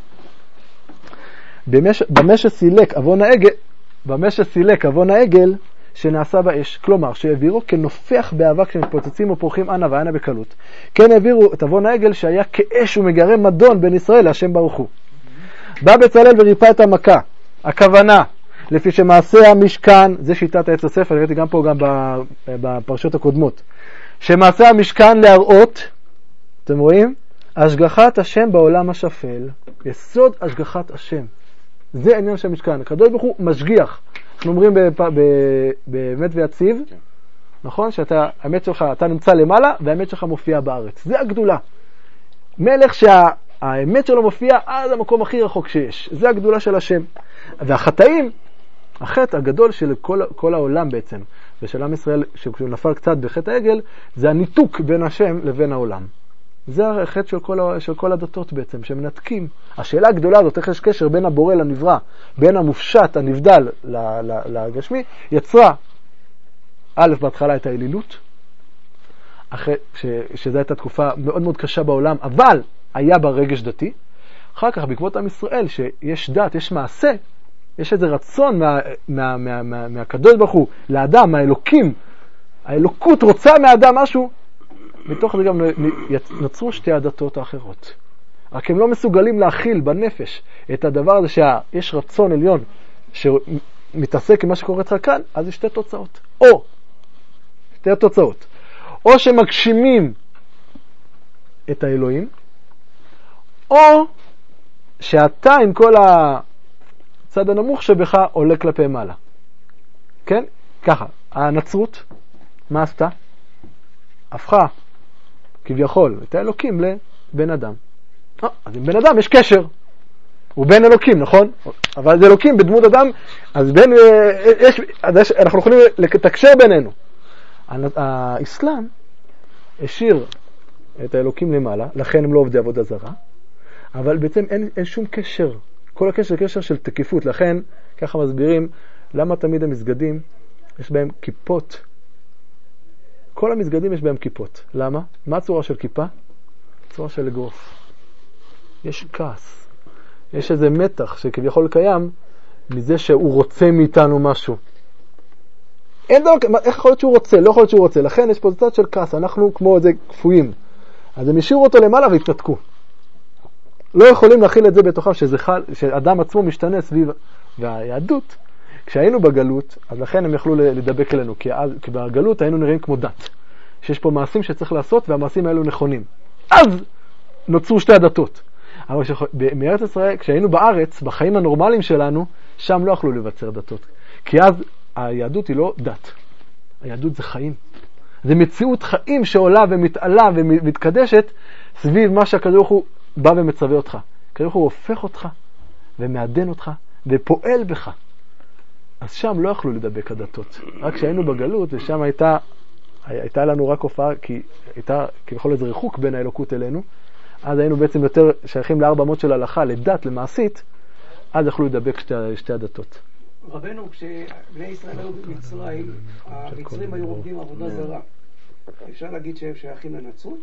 A: במה שסילק אבון העגל, במה שסילק אבון העגל שנעשה באש. כלומר, שהעבירו כנופח באבק שמתפוצצים ופורחים אנה ואנה בקלות. כן העבירו את אבון העגל שהיה כאש ומגרם מדון בין ישראל להשם ברוך הוא. בא בצלאל וריפא את המכה. הכוונה, לפי שמעשה המשכן, זה שיטת העץ הספר, ראיתי גם פה, גם בפרשות הקודמות, שמעשה המשכן להראות, אתם רואים? השגחת השם בעולם השפל. יסוד השגחת השם. זה העניין של המשכן. הקדוש ברוך הוא משגיח. אנחנו אומרים באמת ויציב, כן. נכון? שאתה, האמת שלך, אתה נמצא למעלה, והאמת שלך מופיעה בארץ. זה הגדולה. מלך שהאמת שלו מופיעה עד המקום הכי רחוק שיש. זה הגדולה של השם. והחטאים, החטא הגדול של כל, כל העולם בעצם, ושל עם ישראל, כשהוא נפל קצת בחטא העגל, זה הניתוק בין השם לבין העולם. זה החטא של כל, של כל הדתות בעצם, שמנתקים. השאלה הגדולה הזאת, איך יש קשר בין הבורא לנברא, בין המופשט, הנבדל לגשמי, יצרה, א', בהתחלה את האלילות, אחרי, ש, שזו הייתה תקופה מאוד מאוד קשה בעולם, אבל היה בה רגש דתי. אחר כך, בעקבות עם ישראל, שיש דת, יש מעשה, יש איזה רצון מה, מה, מה, מה, מהקדוש ברוך הוא לאדם, מהאלוקים, האלוקות רוצה מהאדם משהו, מתוך זה גם נוצרו שתי הדתות האחרות. רק הם לא מסוגלים להכיל בנפש את הדבר הזה שיש רצון עליון שמתעסק עם מה שקורה אצלך כאן, אז יש שתי תוצאות. או, שתי תוצאות. או שמגשימים את האלוהים, או שאתה עם כל הצד הנמוך שבך עולה כלפי מעלה. כן? ככה. הנצרות, מה עשתה? הפכה כביכול את האלוקים לבן אדם. אה, אז עם בן אדם יש קשר. הוא בן אלוקים, נכון? אבל זה אלוקים בדמות אדם, אז בין, יש, אז אנחנו יכולים לתקשר בינינו. האסלאם השאיר את האלוקים למעלה, לכן הם לא עובדי עבודה זרה, אבל בעצם אין, אין שום קשר. כל הקשר זה קשר של תקיפות, לכן ככה מסבירים למה תמיד המסגדים יש בהם כיפות. כל המסגדים יש בהם כיפות. למה? מה הצורה של כיפה? צורה של אגרוף. יש כעס. יש איזה מתח שכביכול קיים מזה שהוא רוצה מאיתנו משהו. אין דבר, איך יכול להיות שהוא רוצה? לא יכול להיות שהוא רוצה. לכן יש פה צד של כעס. אנחנו כמו איזה כפויים. אז הם השאירו אותו למעלה והתנתקו. לא יכולים להכיל את זה בתוכם שזה חל, שאדם עצמו משתנה סביב. והיהדות, כשהיינו בגלות, אז לכן הם יכלו לדבק אלינו, כי, אז, כי בגלות היינו נראים כמו דת. שיש פה מעשים שצריך לעשות, והמעשים האלו נכונים. אז נוצרו שתי הדתות. אבל מארץ ישראל, כשהיינו בארץ, בחיים הנורמליים שלנו, שם לא יכלו לבצר דתות. כי אז היהדות היא לא דת. היהדות זה חיים. זה מציאות חיים שעולה ומתעלה ומתקדשת סביב מה שהקדוש ברוך הוא בא ומצווה אותך. הקדוש ברוך הוא הופך אותך ומעדן אותך ופועל בך. אז שם לא יכלו לדבק הדתות. רק כשהיינו בגלות, ושם הייתה, הייתה לנו רק הופעה, כי הייתה כביכול איזה ריחוק בין האלוקות אלינו, אז היינו בעצם יותר שייכים לארבע אמות של הלכה, לדת, למעשית, אז יכלו לדבק שתי, שתי הדתות.
E: רבנו, כשבני ישראל היו במצרים, המצרים היו עובדים עבודה זרה. אפשר להגיד שהם שייכים לנצרות?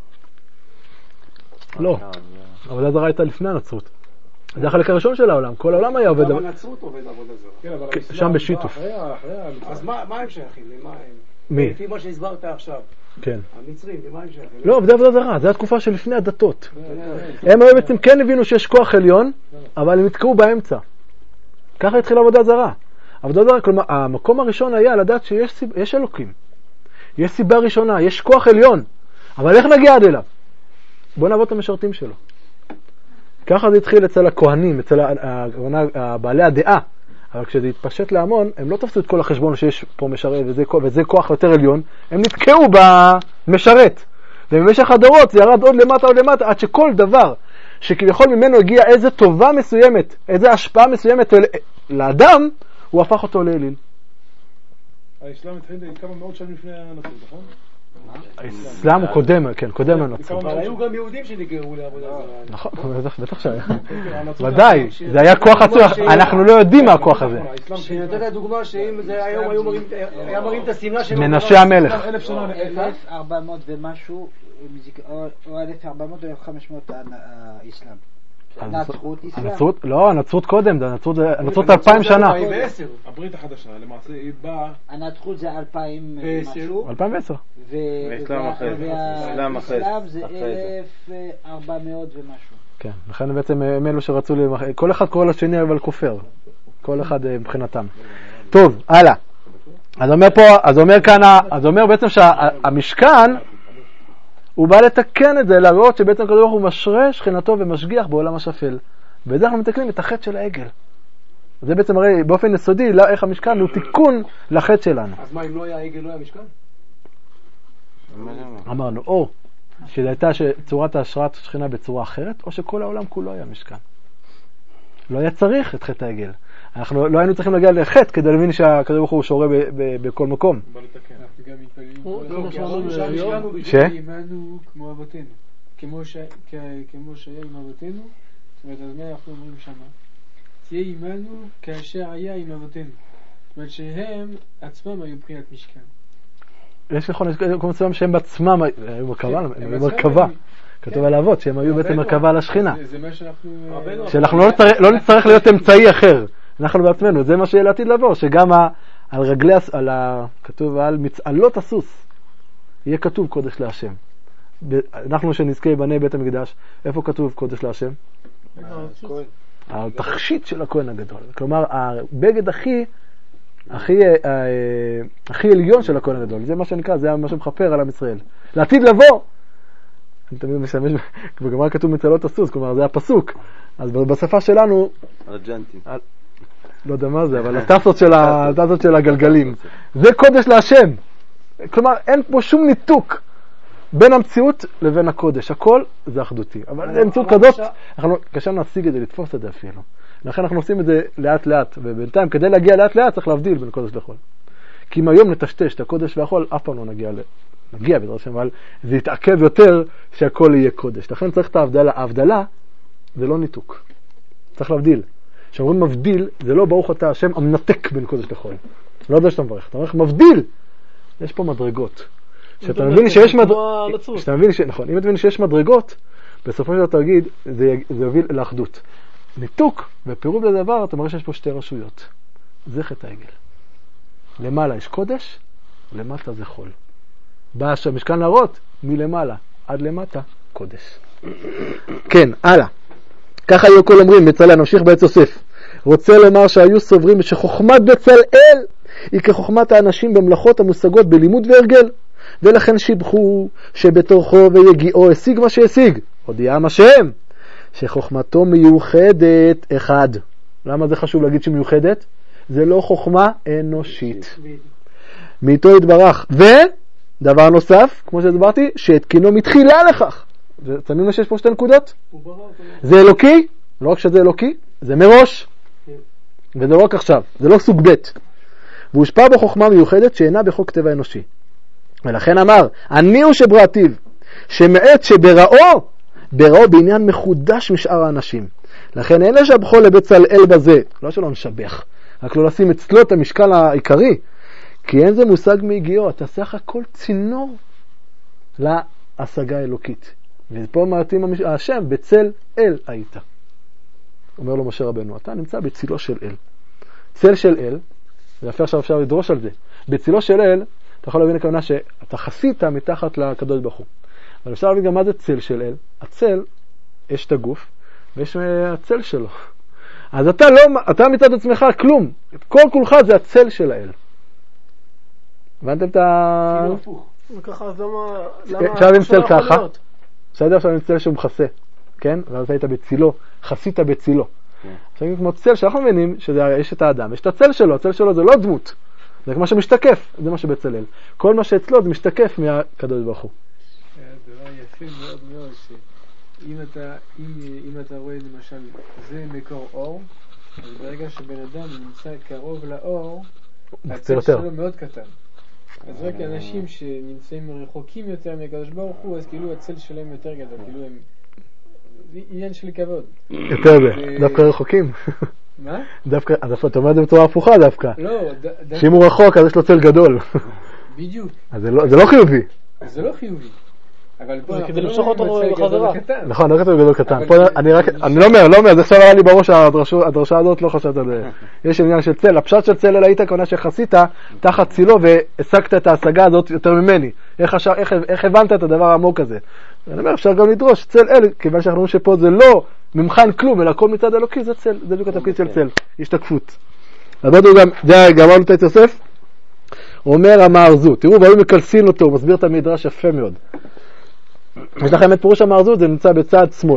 A: לא, עבודה זרה הייתה לפני הנצרות. זה החלק הראשון של העולם, כל העולם היה עובד...
E: גם הנצרות עובד עבודה זרה.
A: שם בשיתוף.
E: אז מה הם שייכים?
A: מי?
E: לפי מה שהסברת עכשיו.
A: כן.
E: המצרים, למה הם שייכים?
A: לא, עובדי עבודה זרה, זה התקופה שלפני הדתות. הם היו בעצם כן הבינו שיש כוח עליון, אבל הם התקעו באמצע. ככה התחילה עבודה זרה. עבודה זרה, כלומר, המקום הראשון היה לדעת שיש אלוקים. יש סיבה ראשונה, יש כוח עליון. אבל איך נגיע עד אליו? בוא נעבוד את המשרתים שלו. ככה זה התחיל אצל הכהנים, אצל בעלי הדעה. אבל כשזה התפשט להמון, הם לא תפסו את כל החשבון שיש פה משרת, וזה, וזה כוח יותר עליון, הם נתקעו במשרת. ובמשך הדורות זה ירד עוד למטה עוד למטה, עד שכל דבר שכביכול ממנו הגיע איזו טובה מסוימת, איזו השפעה מסוימת לאדם, הוא הפך אותו לאליל.
C: האסלאם התחיל כמה מאות שנים לפני הנצרות, נכון?
A: האסלאם הוא קודם, כן, קודם לנצרות.
E: אבל היו גם יהודים שנגררו לעבודה זרה.
A: נכון, בטח שהיה. ודאי, זה היה כוח עצום, אנחנו לא יודעים מה הכוח הזה.
E: שנתת דוגמה שאם זה היום היה מרים את השמלה שלו.
A: מנשה המלך.
B: אלף וארבע מאות ומשהו, או אלף וארבע מאות או אלף וחמש מאות האסלאם. הנצרות אסלאם?
A: הנצרות, לא, הנצרות קודם, הנצרות אלפיים שנה.
C: הברית החדשה, למעשה היא באה...
B: הנצרות זה אלפיים ומשהו.
A: אלפיים ועשר.
B: והאסלאם זה אלף וארבע מאות ומשהו.
A: כן, לכן בעצם הם אלו שרצו, כל אחד קורא לשני אבל כופר. כל אחד מבחינתם. טוב, הלאה. אז אומר פה, אז אומר כאן, אז אומר בעצם שהמשכן, הוא בא לתקן את זה, להראות שבעצם כדור הוא משרה שכינתו ומשגיח בעולם השפל. וזה אנחנו מתקנים את החטא של העגל. זה בעצם הרי באופן יסודי, איך המשכן הוא תיקון לחטא שלנו.
E: אז מה, אם לא היה העגל, לא היה משכן?
A: אמרנו, או שזה הייתה צורת ההשראת שכינה בצורה אחרת, או שכל העולם כולו היה משכן. לא היה צריך את חטא העגל. אנחנו לא היינו צריכים להגיע לחטא כדי להבין שהקדוש הוא שורה בכל מקום. ש?
C: אימנו כמו אבותינו, כמו שהיה עם אבותינו, זאת אומרת, אז מה אנחנו אומרים שמה? תהיה אימנו כאשר היה עם אבותינו. זאת אומרת שהם עצמם היו בחינת משכן.
A: יש נכון, כמו מסוים שהם בעצמם היו מרכבה. כתוב על האבות, שהם היו בעצם מרכבה על השכינה.
C: זה מה שאנחנו...
A: שאנחנו לא נצטרך להיות אמצעי אחר. אנחנו בעצמנו, זה מה שיהיה לעתיד לבוא, שגם על רגלי, כתוב על מצעלות הסוס, יהיה כתוב קודש להשם. אנחנו שנזכה בני בית המקדש, איפה כתוב קודש להשם? התכשיט של הכהן הגדול. כלומר, הבגד הכי, הכי, הכי עליון של הכהן הגדול. זה מה שנקרא, זה מה שמחפר על עם ישראל. לעתיד לבוא! אני תמיד משתמש, בגמרא כתוב מצעלות הסוס, כלומר זה הפסוק. אז בשפה שלנו...
D: ארג'נטין.
A: לא יודע מה זה, אבל הטסות של, הטסות של הגלגלים. זה קודש להשם. כלומר, אין פה שום ניתוק בין המציאות לבין הקודש. הכל זה אחדותי. אבל זה מציאות כזאת, אנחנו קשה להשיג את זה, לתפוס את זה אפילו. לכן אנחנו עושים את זה לאט לאט, ובינתיים כדי להגיע לאט לאט צריך להבדיל בין קודש לחול. כי אם היום נטשטש את הקודש והחול, אף פעם לא נגיע ל... נגיע בעזרת השם, אבל זה יתעכב יותר שהכל יהיה קודש. לכן צריך את ההבדלה. ההבדלה זה לא ניתוק. צריך להבדיל. כשאומרים מבדיל, זה לא ברוך אתה השם המנתק בין קודש לחול. לא יודע שאתה מברך, אתה מברך מבדיל. יש פה מדרגות. שאתה מבין שיש מדרגות, שאתה מבין ש... נכון, אם אתה מבין שיש מדרגות, בסופו של דבר תגיד, זה יוביל לאחדות. ניתוק ופירוב לדבר, אתה מראה שיש פה שתי רשויות. זה חטא העגל. למעלה יש קודש, למטה זה חול. בא המשכן להראות, מלמעלה עד למטה, קודש. כן, הלאה. ככה היו כל אומרים, בצלאל, נמשיך בעץ יוסף. רוצה לומר שהיו סוברים שחוכמת בצלאל היא כחוכמת האנשים במלאכות המושגות בלימוד והרגל. ולכן שיבחו שבתורכו ויגיעו השיג מה שהשיג. הודיע מה שהם. שחוכמתו מיוחדת אחד. למה זה חשוב להגיד שהיא מיוחדת? זה לא חוכמה אנושית. מאיתו יתברך. ודבר נוסף, כמו שהסברתי, שהתקינו מתחילה לכך. שמים שיש פה שתי נקודות? זה אלוקי, לא רק שזה אלוקי, זה מראש. וזה לא רק עכשיו, זה לא סוג ב'. והושפע בחוכמה מיוחדת שאינה בחוק טבע אנושי. ולכן אמר, אני הוא שבראתיו, שמעת שבראו, בראו בעניין מחודש משאר האנשים. לכן אין לשבחו לבצלאל בזה, לא שלא נשבח, רק לא לשים אצלו את המשקל העיקרי, כי אין זה מושג מהגיעו, אתה סך הכל צינור להשגה האלוקית. ופה מעטים השם, בצל אל היית. אומר לו משה רבנו, אתה נמצא בצילו של אל. צל של אל, זה יפה עכשיו אפשר לדרוש על זה. בצילו של אל, אתה יכול להבין הכוונה שאתה חסית מתחת לקדוש ברוך הוא. אבל אפשר להבין גם מה זה צל של אל. הצל, יש את הגוף, ויש הצל שלו. אז אתה לא, אתה מצד עצמך כלום. כל כולך זה הצל של האל. הבנתם את ה...
E: כאילו הפוך.
C: וככה, אז למה...
A: אפשר להבין צל ככה. בסדר, עכשיו אני צל שהוא מחסה, כן? ואז היית בצילו, חסית בצילו. עכשיו כמו צל שאנחנו מבינים שיש את האדם, יש את הצל שלו, הצל שלו זה לא דמות, זה כמו שמשתקף, זה מה שבצלל. כל מה שאצלו זה משתקף מהקדוש ברוך הוא.
C: זה דבר יפה מאוד מאוד, שאם אתה, אם, אם אתה רואה למשל, זה מקור אור, אז ברגע שבן אדם נמצא קרוב לאור, הצל שלו מאוד קטן. אז רק אנשים שנמצאים רחוקים יותר מהקדוש ברוך הוא, אז כאילו הצל שלהם יותר גדול, כאילו הם... זה עניין של כבוד.
A: יותר זה, דווקא רחוקים.
C: מה?
A: דווקא, אז אתה אומר את זה בצורה הפוכה דווקא.
C: לא,
A: שאם הוא רחוק אז יש לו צל גדול.
C: בדיוק.
A: אז זה לא חיובי.
C: זה לא חיובי. אבל פה
F: כדי למשוך אותו בחזרה.
A: נכון, לא כתוב גדול קטן. אני לא אומר, לא אומר, זה עכשיו היה לי בראש הדרשה הזאת, לא חשבת על זה. יש עניין של צל, הפשט של צל אלא היית כונה שחסית תחת צילו והשגת את ההשגה הזאת יותר ממני. איך הבנת את הדבר העמוק הזה? אני אומר, אפשר גם לדרוש צל אל, כיוון שאנחנו רואים שפה זה לא ממך אין כלום, אלא כל מצד אלוקי זה צל, זה בדיוק התפקיד של צל, השתקפות. אז בואו גם, זה גמרנו את יוסף, הוא אומר המארזות, תראו, והיו מקלסין אותו, הוא מסביר את המדרש יפה מאוד. יש לכם את פירוש המארזות, זה נמצא בצד שמאל.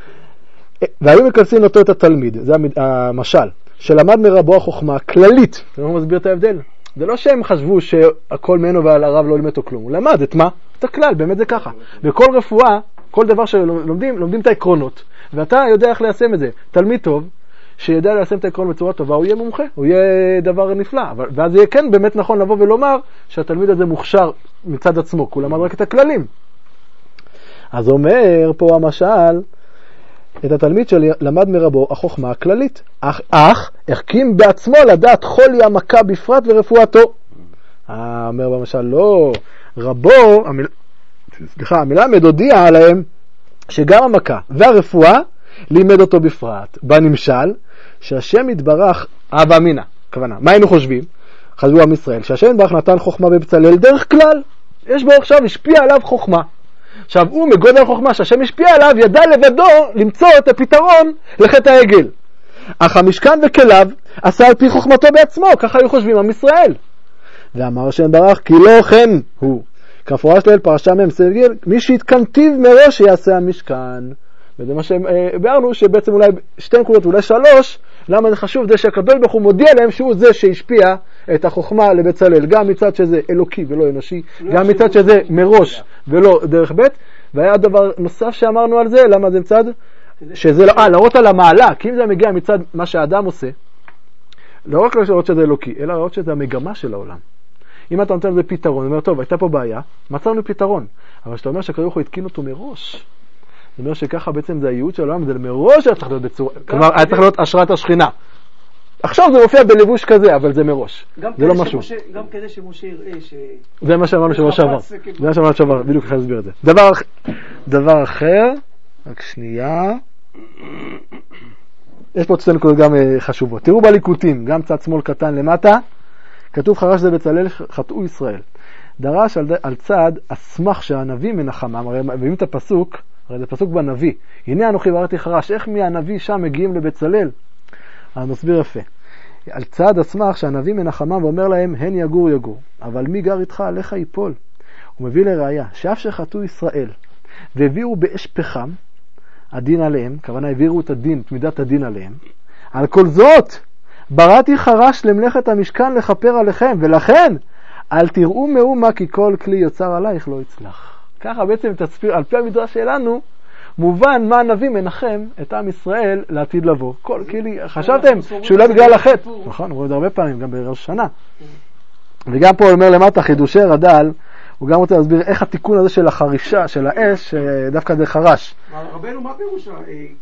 A: והיו מקלסין אותו את התלמיד, זה המשל, שלמד מרבו החוכמה כללית, זה לא מסביר את ההבדל. זה לא שהם חשבו שהכל ממנו ועל הרב לא לימד אותו כלום, הוא למד את מה? את הכלל, באמת זה ככה. בכל רפואה, כל דבר שלומדים, לומדים את העקרונות, ואתה יודע איך ליישם את זה. תלמיד טוב, שידע ליישם את העקרון בצורה טובה, הוא יהיה מומחה, הוא יהיה דבר נפלא, ואז יהיה כן באמת נכון לבוא ולומר שהתלמיד הזה מוכשר מצד עצמו, כי הוא למד רק את הכללים. אז אומר פה המשל, את התלמיד שלי למד מרבו החוכמה הכללית, אך, אך החכים בעצמו לדעת חולי המכה בפרט ורפואתו. אה, אומר במשל, לא, רבו, המיל... סליחה, המלמד הודיע עליהם שגם המכה והרפואה לימד אותו בפרט. בנמשל, שהשם יתברך, אהבה אמינה, כוונה, מה היינו חושבים? חשבו עם ישראל, שהשם יתברך נתן חוכמה בבצלאל דרך כלל, יש בו עכשיו, השפיע עליו חוכמה. עכשיו הוא מגודל חוכמה שהשם השפיע עליו, ידע לבדו למצוא את הפתרון לחטא העגל. אך המשכן וכליו עשה על פי חוכמתו בעצמו, ככה היו חושבים עם ישראל. ואמר השם ברך כי לא כן הוא. כפורש לעיל פרשה מהם סגל, מי שהתקנתיו מראש יעשה המשכן. וזה מה שבארנו, שבעצם אולי שתי נקודות, אולי שלוש, למה זה חשוב? זה שהקדוש ברוך הוא מודיע להם שהוא זה שהשפיע את החוכמה לבצלאל, גם מצד שזה אלוקי ולא אנושי, גם מצד שזה מראש ולא דרך בית. והיה דבר נוסף שאמרנו על זה, למה זה מצד? שזה לא, אה, להראות על המעלה, כי אם זה מגיע מצד מה שהאדם עושה, לא רק לראות שזה אלוקי, אלא לראות שזה המגמה של העולם. אם אתה נותן לזה פתרון, אומר, טוב, הייתה פה בעיה, מצאנו פתרון, אבל שאתה אומר שהקדוש ברוך הוא התקין אותו מראש, זאת אומרת שככה בעצם זה הייעוד של העולם, זה מראש היה צריך להיות בצורה, כלומר, היה צריך להיות השראת השכינה. עכשיו זה מופיע בלבוש כזה, אבל זה מראש. זה לא משהו.
E: גם כדי שמשה יראה ש...
A: זה מה שאמרנו שבוע שעבר. זה מה שאמרנו שבוע שעבר, בדיוק איך להסביר את זה. דבר, דבר אחר, רק שנייה. יש פה שתי נקודות גם חשובות. תראו בליקוטים, גם צד שמאל קטן למטה, כתוב חרש זה בצלאל חטאו ישראל. דרש על, על צד הסמך שהנביא מנחמם, הרי מביאים את הפסוק, הרי זה פסוק בנביא. הנה אנוכי בראתי חרש, איך מהנביא שם מגיעים לבצלאל? אז מסביר יפה. על צד הסמך שהנביא מנחמם ואומר להם, הן יגור יגור, אבל מי גר איתך עליך ייפול. הוא מביא לראיה, שאף שחטאו ישראל, והביאו באש פחם, הדין עליהם, כוונה העבירו את הדין, את מידת הדין עליהם. על כל זאת, בראתי חרש למלאכת המשכן לכפר עליכם, ולכן, אל תראו מאומה כי כל כלי יוצר עלייך לא יצלח. ככה בעצם תסביר, על פי המדרש שלנו, מובן מה הנביא מנחם את עם ישראל לעתיד לבוא. כל, כאילו, חשבתם שאולי בגלל החטא. נכון, הוא רואה את הרבה פעמים, גם בראש השנה. וגם פה הוא אומר למטה, חידושי רד"ל, הוא גם רוצה להסביר איך התיקון הזה של החרישה, של האש, דווקא זה חרש.
E: רבנו, מה פירושה?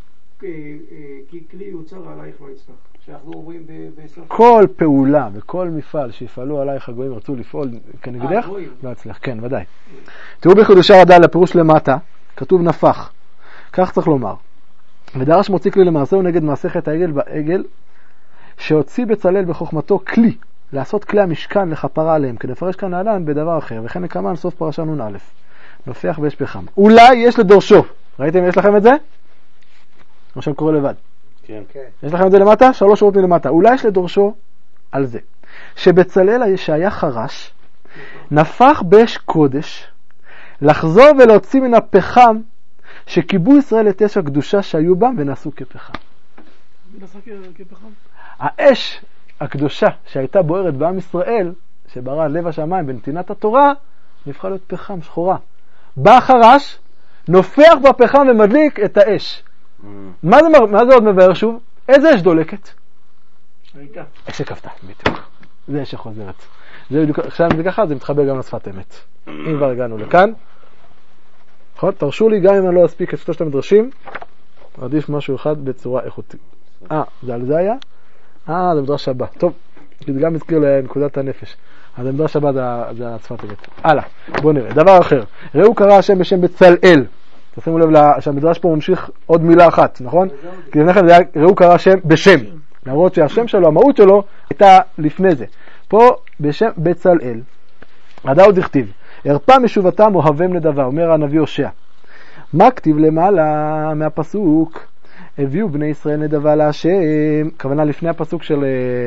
E: כי כלי יוצר עלייך לא יצלח. שאנחנו אומרים בסוף.
A: כל פעולה וכל מפעל שיפעלו עלייך הגויים רצו לפעול כנגדך, לא יצלח. כן, ודאי. תראו בחידושי רד"ל, הפירוש למטה, כתוב נפח. כך צריך לומר. ודרש מוציא כלי למעשה הוא נגד מעשה חטא העגל בעגל, שהוציא בצלאל בחוכמתו כלי, לעשות כלי המשכן לכפרה עליהם, כדי לפרש כאן להלן בדבר אחר, וכן נקמן סוף פרשה נון א', נופח באש פחם. אולי יש לדורשו. ראיתם, יש לכם את זה? או שאני קורא לבד.
D: כן.
A: יש לכם את זה למטה? שלוש שורות מלמטה. אולי יש לדורשו על זה. שבצלאל שהיה חרש, נפח באש קודש, לחזור ולהוציא מן הפחם, שקיבו ישראל את אש הקדושה שהיו בם ונעשו כפחם.
F: נעשו כפחם?
A: האש הקדושה שהייתה בוערת בעם ישראל, שברא לב השמיים בנתינת התורה, נפכה להיות פחם שחורה. בא חרש, נופח בפחם ומדליק את האש. Mm. מה, זה, מה זה עוד מבאר שוב? איזה אש דולקת?
E: הייתה.
A: אש הכבתה, בדיוק. זה שחוזרת. זה בדיוק, עכשיו זה ככה, זה מתחבר גם לשפת אמת. אם כבר הגענו לכאן, נכון? תרשו לי, גם אם אני לא אספיק את שלושת המדרשים, עדיף משהו אחד בצורה איכותית. אה, זה על זה היה? אה, זה מדרש הבא. טוב, זה גם מזכיר לנקודת הנפש. אז המדרש הבא זה, זה השפת אמת. הלאה, בואו נראה. דבר אחר, ראו קרא השם בשם בצלאל. תשימו לב שהמדרש פה ממשיך עוד מילה אחת, נכון? כי לפני כן זה היה ראו קרא השם בשם. למרות שהשם שלו, המהות שלו, הייתה לפני זה. פה בשם בצלאל. הדאוד דכתיב, הרפא משובתם אוהבם לדבר, אומר הנביא הושע. מה כתיב למעלה מהפסוק? הביאו בני ישראל נדבה להשם, כוונה לפני הפסוק של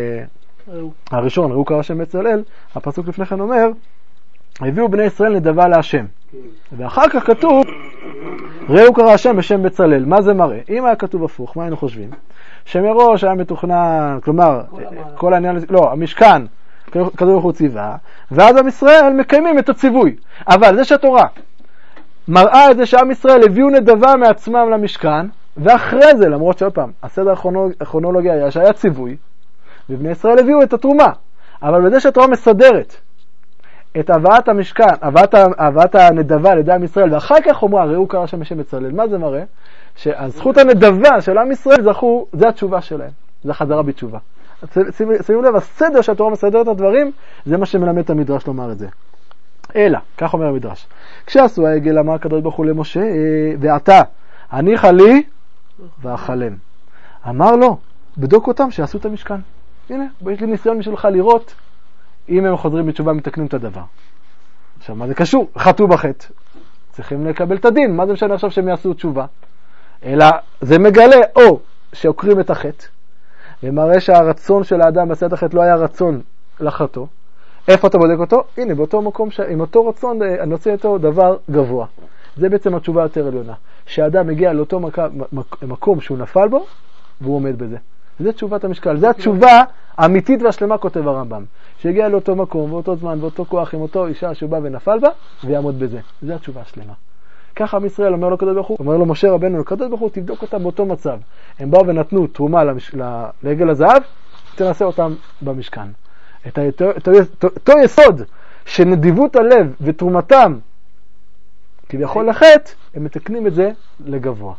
A: הראשון, ראו קרא השם בצלאל, הפסוק לפני כן אומר, הביאו בני ישראל נדבה להשם. ואחר כך כתוב, ראו קרא השם בשם בצלאל. מה זה מראה? אם היה כתוב הפוך, מה היינו חושבים? שמראש היה מתוכנן, כלומר, כל העניין, לא, המשכן, כתוב בחוץ ציווה, ואז עם ישראל מקיימים את הציווי. אבל זה שהתורה מראה את זה שעם ישראל הביאו נדבה מעצמם למשכן, ואחרי זה, למרות שעוד פעם, הסדר הכרונולוגי היה שהיה ציווי, ובני ישראל הביאו את התרומה. אבל בזה שהתורה מסדרת את הבאת המשכן, הבאת, הבאת הנדבה לידי עם ישראל, ואחר כך אומרה, ראו קרא השם בשם בצלאל. מה זה מראה? שהזכות הנדבה של עם ישראל זכו, זה התשובה שלהם. זה חזרה בתשובה. שימו לב, הסדר שהתורה מסדרת את הדברים, זה מה שמלמד את המדרש לומר את זה. אלא, כך אומר המדרש. כשעשו העגל אמר הקדוש ברוך הוא למשה, ועתה, הניחה לי ואכלם. אמר לו, בדוק אותם שיעשו את המשכן. הנה, יש לי ניסיון בשבילך לראות אם הם חוזרים בתשובה מתקנים את הדבר. עכשיו, מה זה קשור? חטאו בחטא. צריכים לקבל את הדין. מה זה משנה עכשיו שהם יעשו תשובה? אלא זה מגלה או שעוקרים את החטא, ומראה שהרצון של האדם בעשיית החטא לא היה רצון לחטוא. איפה אתה בודק אותו? הנה, באותו מקום, ש... עם אותו רצון, אני רוצה אותו דבר גבוה. זה בעצם התשובה יותר עליונה. שהאדם מגיע לאותו מק... מקום שהוא נפל בו, והוא עומד בזה. זה תשובת המשקל. זה התשובה האמיתית והשלמה, כותב הרמב"ם. שהגיע לאותו מקום, ואותו זמן, ואותו כוח, עם אותו אישה שהוא בא ונפל בה, ויעמוד בזה. זה התשובה השלמה. ככה עם ישראל אומר לו הקדוש ברוך הוא, אומר לו משה רבנו, הקדוש ברוך הוא, תבדוק אותם באותו מצב. הם באו ונתנו תרומה למש... לעגל הזהב, תנסה אותם במשכן. את אותו יסוד של נדיבות הלב ותרומתם כביכול לחטא, הם מתקנים את זה לגבוה.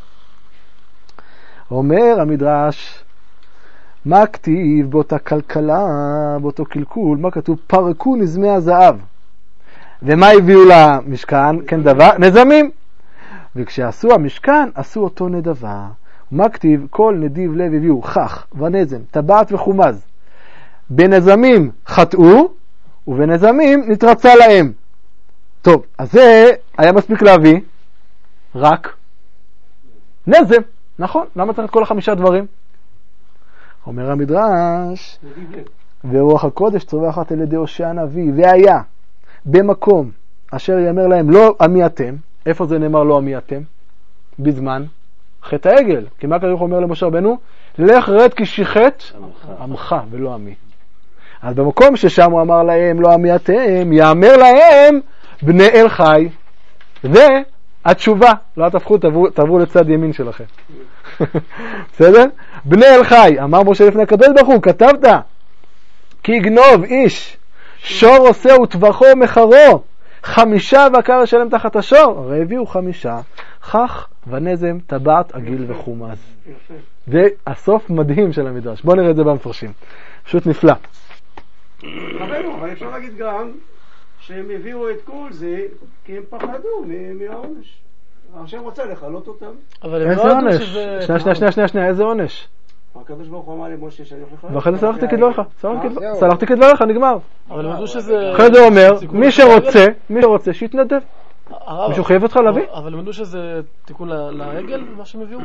A: אומר המדרש, מה כתיב באותה כלכלה, באותו קלקול, מה כתוב? פרקו נזמי הזהב. ומה הביאו למשכן? כן דבר, נזמים. וכשעשו המשכן, עשו אותו נדבה. ומה כתיב? כל נדיב לב הביאו חך ונזם, טבעת וחומז. בנזמים חטאו, ובנזמים נתרצה להם. טוב, אז זה היה מספיק להביא רק נזם, נכון? למה צריך את כל החמישה דברים? אומר המדרש, ורוח הקודש צווחת על ידי הושע הנביא, והיה במקום אשר יאמר להם לא עמי אתם. איפה זה נאמר לא עמי אתם? בזמן חטא העגל. כי מה הקדוש אומר למשה רבנו? לך רד כי שיחת עמך ולא עמי. אז במקום ששם הוא אמר להם לא עמי אתם, יאמר להם בני אל חי. זה התשובה. לא תפכו, תעברו, תעברו לצד ימין שלכם. בסדר? בני אל חי. אמר משה לפני הקדוש ברוך הוא, כתבת כי יגנוב איש שור עושה וטבחו מחרו, חמישה בקר ישלם תחת השור. הרי הביאו חמישה, חך ונזם, טבעת, עגיל וחומז. זה הסוף מדהים של המדרש. בואו נראה את זה במפרשים. פשוט נפלא.
E: רבנו, אבל אפשר להגיד גם שהם הביאו את כל זה כי הם פחדו מהעונש. השם רוצה לחלות אותם.
A: איזה עונש? שנייה, שנייה, שנייה, שנייה, שנייה, איזה עונש?
E: הקדוש ברוך הוא אמר למשה שאני הולך לך.
A: ואחרי זה סלחתי כדבריך, סלחתי כדבריך, נגמר.
F: אבל הם ידעו שזה...
A: אחרי זה אומר, מי שרוצה, מי שרוצה, שיתנדב. מישהו חייב אותך להביא?
F: אבל הם ידעו שזה תיקון לעגל, מה שהם הביאו?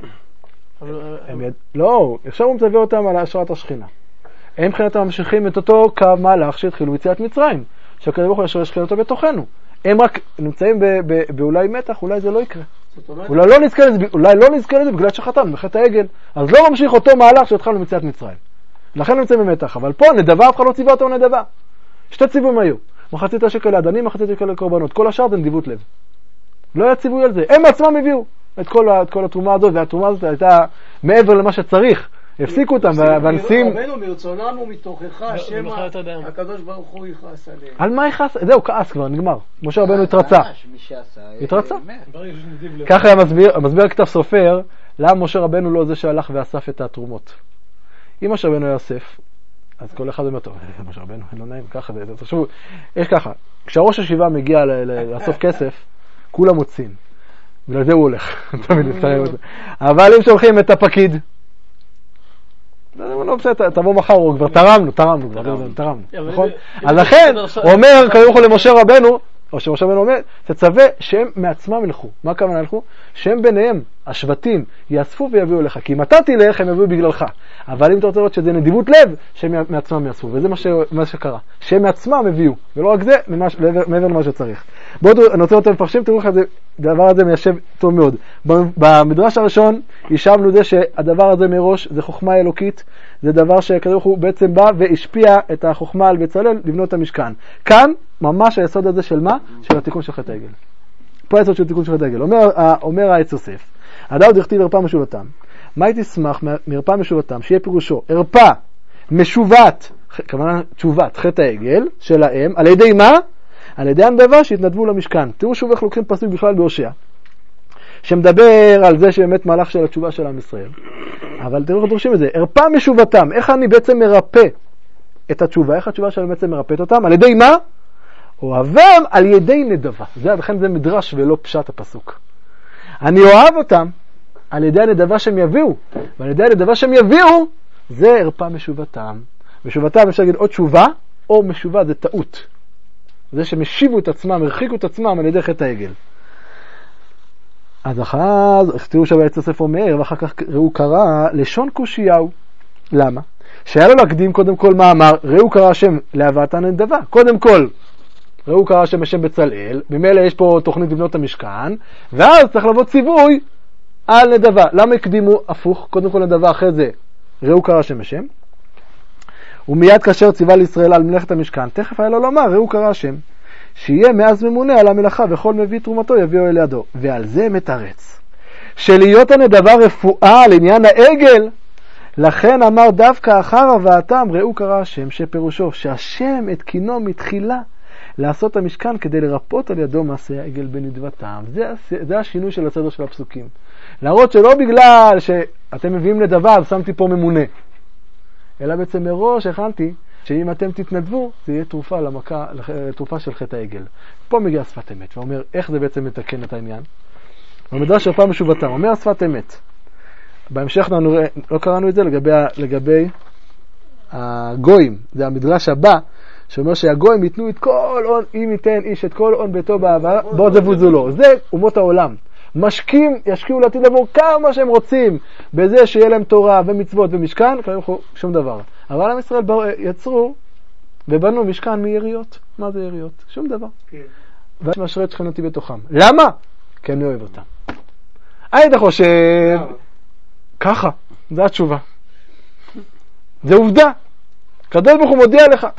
A: לא, עכשיו הוא מצווה אותם על השראת השכינה. הם מבחינתם ממשיכים את אותו קו מהלך שהתחילו ביציאת מצרים, שהקדוש ברוך הוא ישרה שכינה אותו בתוכנו. הם רק נמצאים באולי מתח, אולי זה לא יקרה. אולי לא נזכה לזה, אולי לא נזכה לזה בגלל שחטאנו בחטא העגל. אז לא ממשיך אותו מהלך שהתחלנו ביציאת מצרים. לכן נמצאים במתח. אבל פה נדבה, אף אחד לא ציווה אותו נדבה. שתי ציוויים היו. מחצית השקל לאדנים, מחצית השקל לקורבנות. כל השאר זה נדיבות לב. לא היה ציווי על זה. הם עצמם הביאו את כל, את כל התרומה הזאת, והתרומה הזאת הייתה מעבר למה שצריך הפסיקו אותם, והנשיאים...
E: רבנו מרצונם ומתוכך, שמא
F: במחלת אדם.
E: הקדוש ברוך הוא יכעס עליהם.
A: על מה יכעס? זהו, כעס כבר, נגמר. משה רבנו התרצה.
B: מי שעשה,
A: התרצה?
B: מת.
C: ברגע שיש נתיב לב.
A: ככה המסביר, המסביר הכתב סופר, למה משה רבנו לא זה שהלך ואסף את התרומות. אם משה רבנו היה אוסף, אז כל אחד אומר, טוב, משה רבנו, לא נעים, ככה, תחשבו, יש ככה, כשהראש הישיבה מגיע ל- ל- לאסוף כסף, כולם מוצאים. בגלל זה הוא הולך, תמיד להסתרם את זה. אבל אם שולחים את הפקיד, לא בסדר, תבוא מחר, הוא כבר תרמנו, תרמנו, כבר תרמנו, נכון? אז לכן, הוא אומר, קודם כל למשה רבנו, או שמשה רבנו אומר, תצווה שהם מעצמם ילכו. מה הכוונה ילכו? שהם ביניהם, השבטים, יאספו ויביאו לך. כי אם אתה תלך, הם יביאו בגללך. אבל אם אתה רוצה לראות שזה נדיבות לב, שהם מעצמם יאספו. וזה מה, ש... מה שקרה. שהם מעצמם הביאו. ולא רק זה, ממש... מעבר למה שצריך. בואו, אני רוצה אותם מפרשים, תראו לך, הדבר הזה מיישב טוב מאוד. במדרש הראשון, ישבנו זה שהדבר הזה מראש, זה חוכמה אלוקית. זה דבר שכדוך הוא בעצם בא והשפיע את החוכמה על בצלאל לבנות את המשכן. כאן, ממש היסוד הזה של מה? של התיקון של חטא העגל. פה היסוד של התיקון של חטא העגל. אומר, אומר העץ יוסף, הדאו דכתיב ערפה משובתם. מה הייתי שמח מערפה משובתם? שיהיה פירושו, ערפה משובת, כמובן תשובת חטא העגל שלהם, על ידי מה? על ידי הנדבה שהתנדבו למשכן. תראו שוב איך לוקחים פסוק בכלל בהושע, שמדבר על זה שבאמת מהלך של התשובה של עם ישראל. אבל תראו איך דורשים את זה, ערפה משובתם, איך אני בעצם מרפא את התשובה, איך התשובה שלהם בעצם מרפאת אותם? על ידי מה? אוהבם על ידי נדבה. זה, לכן זה מדרש ולא פשט הפסוק. אני אוהב אותם על ידי הנדבה שהם יביאו, ועל ידי הנדבה שהם יביאו, זה ערפה משובתם. משובתם אפשר להגיד או תשובה, או משובה, זה טעות. זה שמשיבו את עצמם, הרחיקו את עצמם על ידי חטא העגל. אז אחר, תראו שבעץ יוסף אומר, ואחר כך ראו קרא לשון קושיהו. למה? שהיה לו להקדים קודם כל מה אמר, ראו קרא השם להבאת הנדבה. קודם כל, ראו קרא השם בשם בצלאל, במילא יש פה תוכנית לבנות המשכן, ואז צריך לבוא ציווי על נדבה. למה הקדימו הפוך? קודם כל נדבה, אחרי זה ראו קרא השם בשם. ומיד כאשר ציווה לישראל על מלאכת המשכן, תכף היה לו לומר, ראו קרא השם, שיהיה מאז ממונה על המלאכה, וכל מביא תרומתו יביאו אל ידו. ועל זה מתרץ. שלהיות הנדבה רפואה לעניין העגל, לכן אמר דווקא אחר הבאתם, ראו קרא השם, שפירושו, שהשם את קינו מתחילה, לעשות המשכן כדי לרפות על ידו מעשה העגל בנדבתם. זה, זה השינוי של הסדר של הפסוקים. להראות שלא בגלל שאתם מביאים נדבה, אז שמתי פה ממונה. אלא בעצם מראש הכנתי שאם אתם תתנדבו, זה יהיה תרופה למכה, תרופה של חטא העגל. פה מגיע שפת אמת, ואומר איך זה בעצם מתקן את העניין. במדרש הרפה משובתם, אומר שפת אמת. בהמשך נראה, לא קראנו את זה לגבי, לגבי הגויים. זה המדרש הבא, שאומר שהגויים ייתנו את כל און, אם ייתן איש את כל און ביתו בעבר, בוא זבוזו לו. זה אומות העולם. משקים, ישקיעו לעתיד לבוא כמה שהם רוצים, בזה שיהיה להם תורה ומצוות ומשכן, כלומר שום דבר. אבל עם ישראל יצרו ובנו משכן מיריות. מה זה יריות? שום דבר. כן. ואני משרה את שכנתי בתוכם. למה? כי אני אוהב אותם. היית חושב, ככה, זו התשובה. זה עובדה. קדוש ברוך הוא מודיע לך.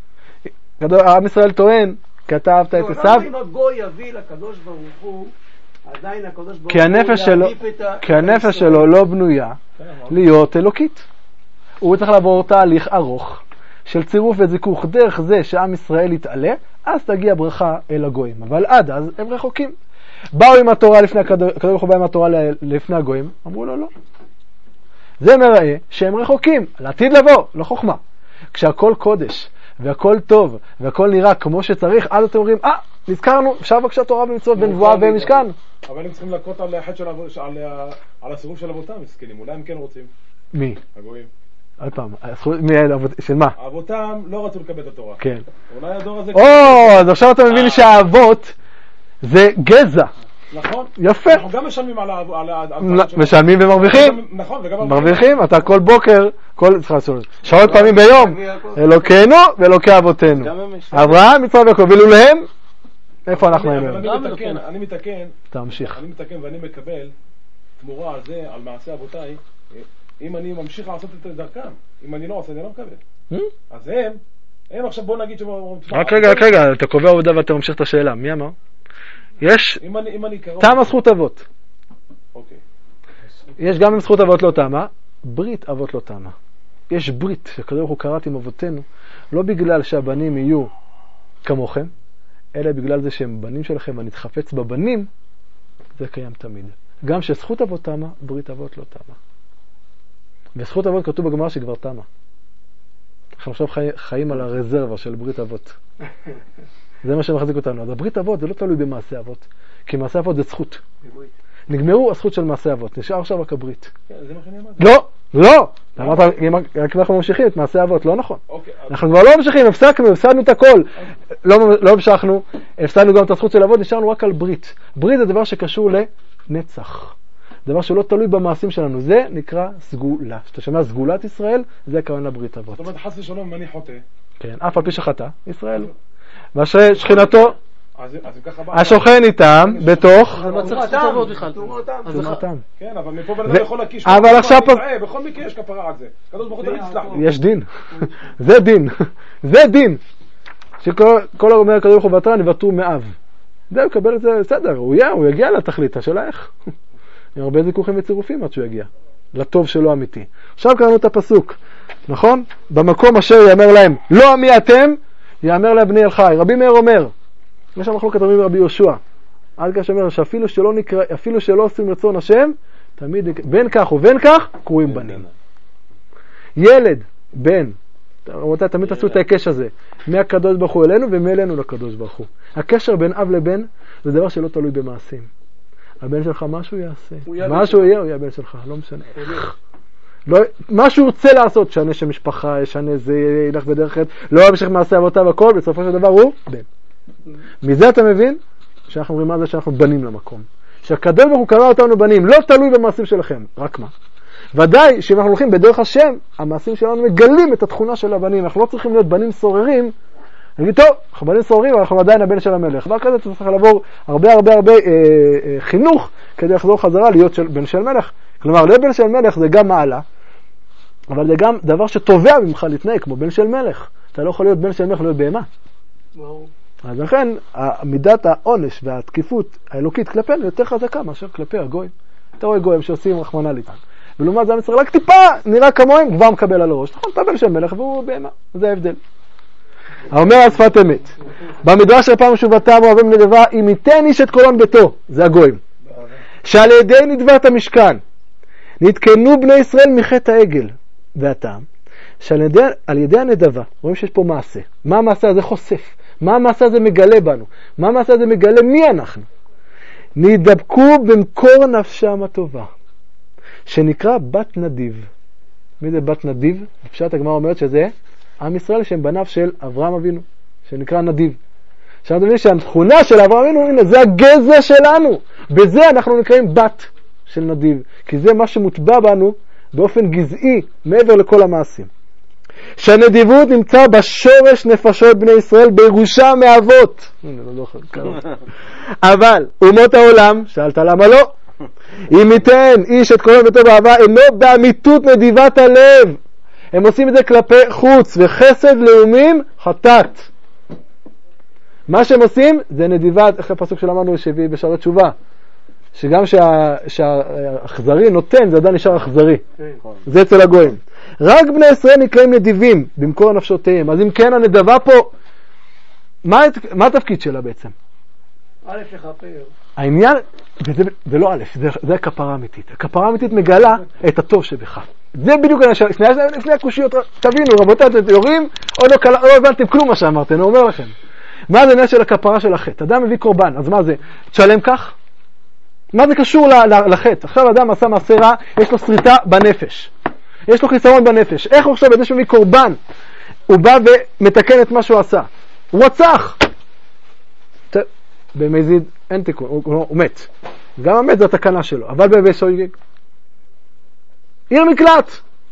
A: עם ישראל טוען, כי אתה אהבת את עשיו.
E: למה אם הגוי יביא לקדוש ברוך הוא, עדיין הקדוש ברוך
A: כי הנפש שלו, כי הנפש שלו לא בנויה להיות אלוקית. הוא צריך לעבור תהליך ארוך של צירוף וזיכוך. דרך זה שעם ישראל יתעלה, אז תגיע ברכה אל הגויים. אבל עד אז הם רחוקים. באו עם התורה לפני הקדוש ברוך הוא בא עם התורה לפני הגויים, אמרו לו לא. זה מראה שהם רחוקים, לעתיד לבוא, לא חוכמה. כשהכל קודש והכל טוב והכל נראה כמו שצריך, אז אתם אומרים, אה, נזכרנו, אפשר בבקשה תורה ומצוות בנבואה ומשכן.
G: אבל הם צריכים לקרות על החטא של על הסירוב של אבותם, מסכנים, אולי הם כן רוצים.
A: מי?
G: הגויים.
A: עוד פעם, של מה?
G: אבותם לא רצו לקבל את התורה.
A: כן.
G: אולי הדור הזה...
A: או, אז עכשיו אתה מבין שהאבות זה גזע.
G: נכון.
A: יפה.
G: אנחנו גם משלמים על ה...
A: משלמים ומרוויחים.
G: נכון, וגם
A: מרוויחים. אתה כל בוקר, כל שעות פעמים ביום, אלוקינו ואלוקי אבותינו. אברהם, יצחק ויעקב, ואילולהם, איפה אנחנו היינו?
G: אני מתקן,
A: תמשיך.
G: אני מתקן ואני מקבל תמורה על זה, על מעשה אבותיי, אם אני ממשיך לעשות את דרכם. אם אני לא עושה, אני לא מקבל. אז הם, הם עכשיו בוא נגיד...
A: רק רגע, רק רגע, אתה קובע עובדה ואתה ממשיך את השאלה. מי אמר? יש תם הזכות אבות.
G: אוקיי.
A: יש גם עם זכות אבות לא תמה, ברית אבות לא תמה. יש ברית שהקדוש ברוך הוא כרת עם אבותינו, לא בגלל שהבנים יהיו כמוכם, אלא בגלל זה שהם בנים שלכם, ואני אתחפץ בבנים, זה קיים תמיד. גם שזכות אבות תמה, ברית אבות לא תמה. וזכות אבות כתוב בגמרא שכבר תמה. אנחנו עכשיו חי, חיים על הרזרבה של ברית אבות. זה מה שמחזיק אותנו. אז הברית אבות זה לא תלוי במעשה אבות, כי מעשה אבות זה זכות. נגמרו הזכות של מעשה אבות, נשאר עכשיו רק הברית.
G: זה מה שאני אמרתי.
A: לא, לא! אמרת, רק אנחנו ממשיכים את מעשה אבות, לא נכון. אנחנו כבר לא ממשיכים, הפסקנו, הפסדנו את הכל. לא המשכנו, הפסדנו גם את הזכות של אבות, נשארנו רק על ברית. ברית זה דבר שקשור לנצח. דבר שלא תלוי במעשים שלנו, זה נקרא סגולה. כשאתה שומע סגולת ישראל, זה הכוונה ברית אבות.
G: זאת אומרת, חס ושלום, אם אני חוטא.
A: כן, אף על פי שחטא, ישראל. ואשרי שכינתו,
G: אז אם ככה בא...
A: השוכן איתם בתוך...
F: אבל מה צריך זכות אבות בכלל?
A: תומאתם.
G: כן, אבל מפה בן אדם יכול להקיש.
A: אבל עכשיו...
G: בכל מקרה יש כפרה על זה. קדוש ברוך הוא תמיד יסלח לי.
A: יש דין. זה דין. זה דין. שכל אומר הקדוש ברוך הוא ותרן יוותרו מאב. זה הוא יקבל את זה, בסדר, הוא יהיה, הוא יגיע לתכלית, השאלה איך. עם הרבה זיכוכים וצירופים עד שהוא יגיע. לטוב שלו אמיתי. עכשיו קראנו את הפסוק, נכון? במקום אשר יאמר להם, לא עמי אתם, יאמר לה בני אל חי. רבי מאיר אומר, יש שם מחלוקת רבי רבי יהושע, עד כך שאומר שאפילו שלא נקרא, אפילו שלא עושים רצון השם, תמיד בין כך ובין כך קרויים בנים. ילד, בן, רבותיי, תמיד תעשו את הקשר הזה, מהקדוש ברוך הוא אלינו ומאלינו לקדוש ברוך הוא. הקשר בין אב לבן זה דבר שלא תלוי במעשים. הבן שלך משהו יעשה, משהו יהיה, הוא יהיה הבן שלך, לא משנה איך. לא, מה שהוא רוצה לעשות, שנה של משפחה, ישנה זה, ילך בדרך אחרת, לא ימשיך מעשה אבותיו הכל, בסופו של דבר הוא בן. מזה אתה מבין שאנחנו אומרים מה זה שאנחנו בנים למקום. שהקדוש ברוך הוא קרא אותנו בנים, לא תלוי במעשים שלכם, רק מה. ודאי שאם אנחנו הולכים בדרך השם, המעשים שלנו מגלים את התכונה של הבנים. אנחנו לא צריכים להיות בנים סוררים, נגיד טוב, אנחנו בנים סוררים, אבל אנחנו עדיין הבן של המלך. דבר כזה צריך לעבור הרבה הרבה הרבה אה, אה, חינוך כדי לחזור חזרה להיות של, בן של מלך. כלומר, להיות בן של מלך זה גם מעלה, אבל זה גם דבר שתובע ממך להתנהג כמו בן של מלך. אתה לא יכול להיות בן של מלך, להיות בהמה.
F: וואו.
A: אז לכן, מידת העונש והתקיפות האלוקית כלפינו יותר חזקה מאשר כלפי הגויים. אתה רואה גויים שעושים רחמנא ליצלן. ולעומת זה עם ישראל רק טיפה נראה כמוהם, כבר מקבל על הראש. נכון, אתה בן של מלך והוא בהמה. זה ההבדל. האומר על שפת אמת. במדרש של פעם שובתם אוהבים נדבה, אם ייתן איש את קולון ביתו, זה הגויים. שעל ידי נדבת המשכן, נתקנו בני ישראל מחטא העגל. והטעם, שעל ידי, על ידי הנדבה, רואים שיש פה מעשה. מה המעשה הזה חושף? מה המעשה הזה מגלה בנו? מה המעשה הזה מגלה מי אנחנו? נדבקו במקור נפשם הטובה, שנקרא בת נדיב. מי זה בת נדיב? פשט הגמרא אומרת שזה עם ישראל שהם בניו של אברהם אבינו, שנקרא נדיב. עכשיו אתה מבין שהתכונה של אברהם אבינו, הנה, זה הגזע שלנו. בזה אנחנו נקראים בת של נדיב, כי זה מה שמוטבע בנו באופן גזעי מעבר לכל המעשים. שהנדיבות נמצא בשורש נפשות בני ישראל בירושה מאבות. אבל אומות העולם, שאלת למה לא? אם ייתן איש את קולו ביתו באהבה, אינו באמיתות נדיבת הלב. הם עושים את זה כלפי חוץ, וחסד לאומים חטאת. מה שהם עושים זה נדיבת, איך הפסוק שלמדנו שהביא בשערי תשובה, שגם שה, שהאכזרי נותן, זה עדיין נשאר אכזרי. זה אצל הגויים. רק בני ישראל נקראים נדיבים במקור נפשותיהם. אז אם כן הנדבה פה, מה, מה התפקיד שלה בעצם?
E: א' לכפר.
A: העניין, וזה, זה לא א', זה, זה הכפרה אמיתית. הכפרה אמיתית מגלה את הטוב שבך. זה בדיוק הנשאר, לפני, לפני הקושיות, תבינו, רבותיי, אתם יורים, או לא, לא הבנתם כלום מה שאמרתם, אני אומר לכם. מה זה עניין של הכפרה של החטא? אדם מביא קורבן, אז מה זה? תשלם כך? מה זה קשור לחטא? עכשיו אדם עשה מעשה רע, יש לו שריטה בנפש. יש לו חיסרון בנפש. איך הוא עכשיו בזה שהוא מביא קורבן? הוא בא ומתקן את מה שהוא עשה. הוא רצח. במזיד אין תיקון, הוא, הוא, הוא מת. גם המת זה התקנה שלו. אבל בבסויגג עיר מקלט.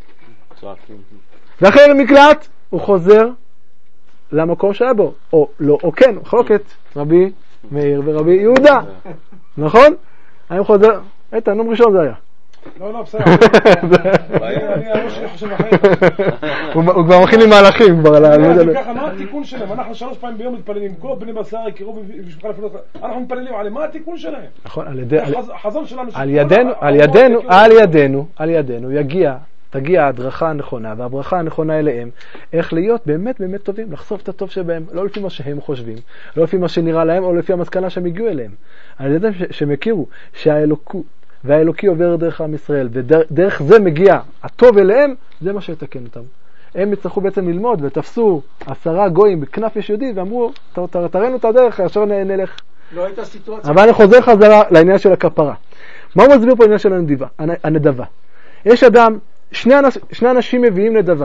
A: ואחרי עיר מקלט הוא חוזר למקום שהיה בו. או לא, או כן, חלוקת רבי מאיר ורבי יהודה. נכון? האם חוזר? איתן, נום ראשון זה היה.
G: לא, לא, בסדר. אני הראש שלי חושב אחרת.
A: הוא כבר מכין לי מהלכים כבר על ה...
G: ככה, מה התיקון שלהם? אנחנו שלוש פעמים ביום מתפללים, כל בני בשר יקראו במשפחה לפנות, אנחנו מתפללים עליהם, מה התיקון שלהם?
A: נכון, על ידי...
G: החזון שלנו...
A: על ידינו, על ידינו, על ידינו, על ידינו, יגיע תגיע ההדרכה הנכונה והברכה הנכונה אליהם, איך להיות באמת באמת טובים, לחשוף את הטוב שבהם, לא לפי מה שהם חושבים, לא לפי מה שנראה להם, או לפי המסקנה שהם הגיעו אליהם. על ידי שהם הכירו שהאלוקות והאלוקי עובר דרך עם ישראל, ודרך זה מגיע הטוב אליהם, זה מה שיתקן אותם. הם יצטרכו בעצם ללמוד, ותפסו עשרה גויים בכנף יש יהודי, ואמרו, תראינו את הדרך, עכשיו נלך.
E: לא הייתה סיטואציה.
A: אבל אני חוזר חזרה לעניין של הכפרה. מה הוא מסביר פה העניין של הנדבה, הנדבה? יש אדם, שני, אנש, שני אנשים מביאים נדבה.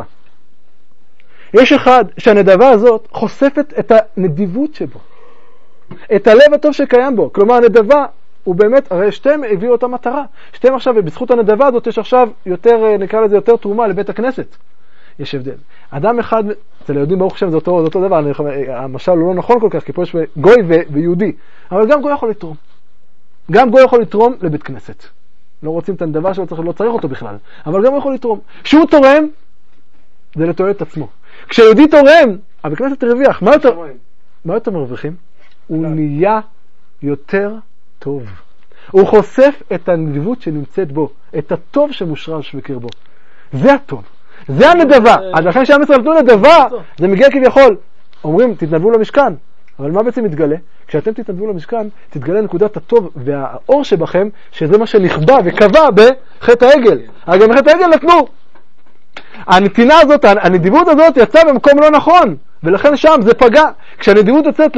A: יש אחד שהנדבה הזאת חושפת את הנדיבות שבו, את הלב הטוב שקיים בו. כלומר, הנדבה הוא באמת, הרי שתיהם הביאו אותה מטרה. שתיהם עכשיו, ובזכות הנדבה הזאת יש עכשיו יותר, נקרא לזה יותר תרומה לבית הכנסת. יש הבדל. אדם אחד, אצל היהודים ברוך השם זה אותו, זה אותו דבר, המשל הוא לא נכון כל כך, כי פה יש גוי ו- ויהודי. אבל גם גוי יכול לתרום. גם גוי יכול לתרום לבית כנסת. לא רוצים את הנדבה שלו, צריך, לא צריך אותו בכלל. אבל גם הוא יכול לתרום. כשהוא תורם, זה לתועלת עצמו. כשיהודי תורם, הבית כנסת הרוויח. מה יותר, מה יותר מרוויחים? הוא נהיה יותר טוב. הוא חושף את הנדיבות שנמצאת בו, את הטוב שמושרש בקרבו. זה הטוב. זה הנדבה. אז לכן שעם ישראל נתנו נדבה, זה מגיע כביכול. אומרים, תתנדבו למשכן. אבל מה בעצם מתגלה? כשאתם תתנדבו למשכן, תתגלה נקודת הטוב והאור שבכם, שזה מה שנכבה וקבע בחטא העגל. אבל גם בחטא העגל נתנו. הנתינה הזאת, הנדיבות הזאת יצאה במקום לא נכון, ולכן שם זה פגע. כשהנדיבות יוצאת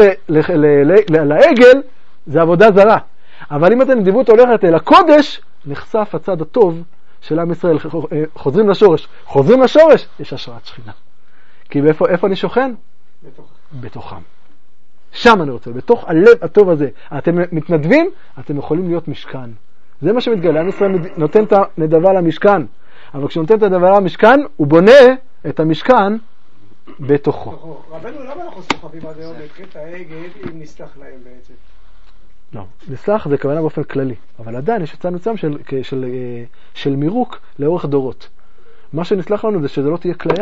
A: לעגל, זה עבודה זרה. אבל אם הנדיבות הולכת אל הקודש, נחשף הצד הטוב של עם ישראל. חוזרים לשורש. חוזרים לשורש, יש השראת שכינה. כי באיפה, איפה אני שוכן? בתוך. בתוכם. שם אני רוצה, בתוך הלב הטוב הזה. אתם מתנדבים, אתם יכולים להיות משכן. זה מה שמתגלה. עם ישראל נותן את הנדבה למשכן. אבל כשהוא נותן את הנדבה למשכן, הוא בונה את המשכן בתוכו.
E: רבנו, למה אנחנו סוחבים עד היום את חטא העגל אם נסלח להם בעצם?
A: לא, נסלח זה כוונה באופן כללי, אבל עדיין יש הצעה נוצם של, של, של, של מירוק לאורך דורות. מה שנסלח לנו זה שזה לא תהיה כליה.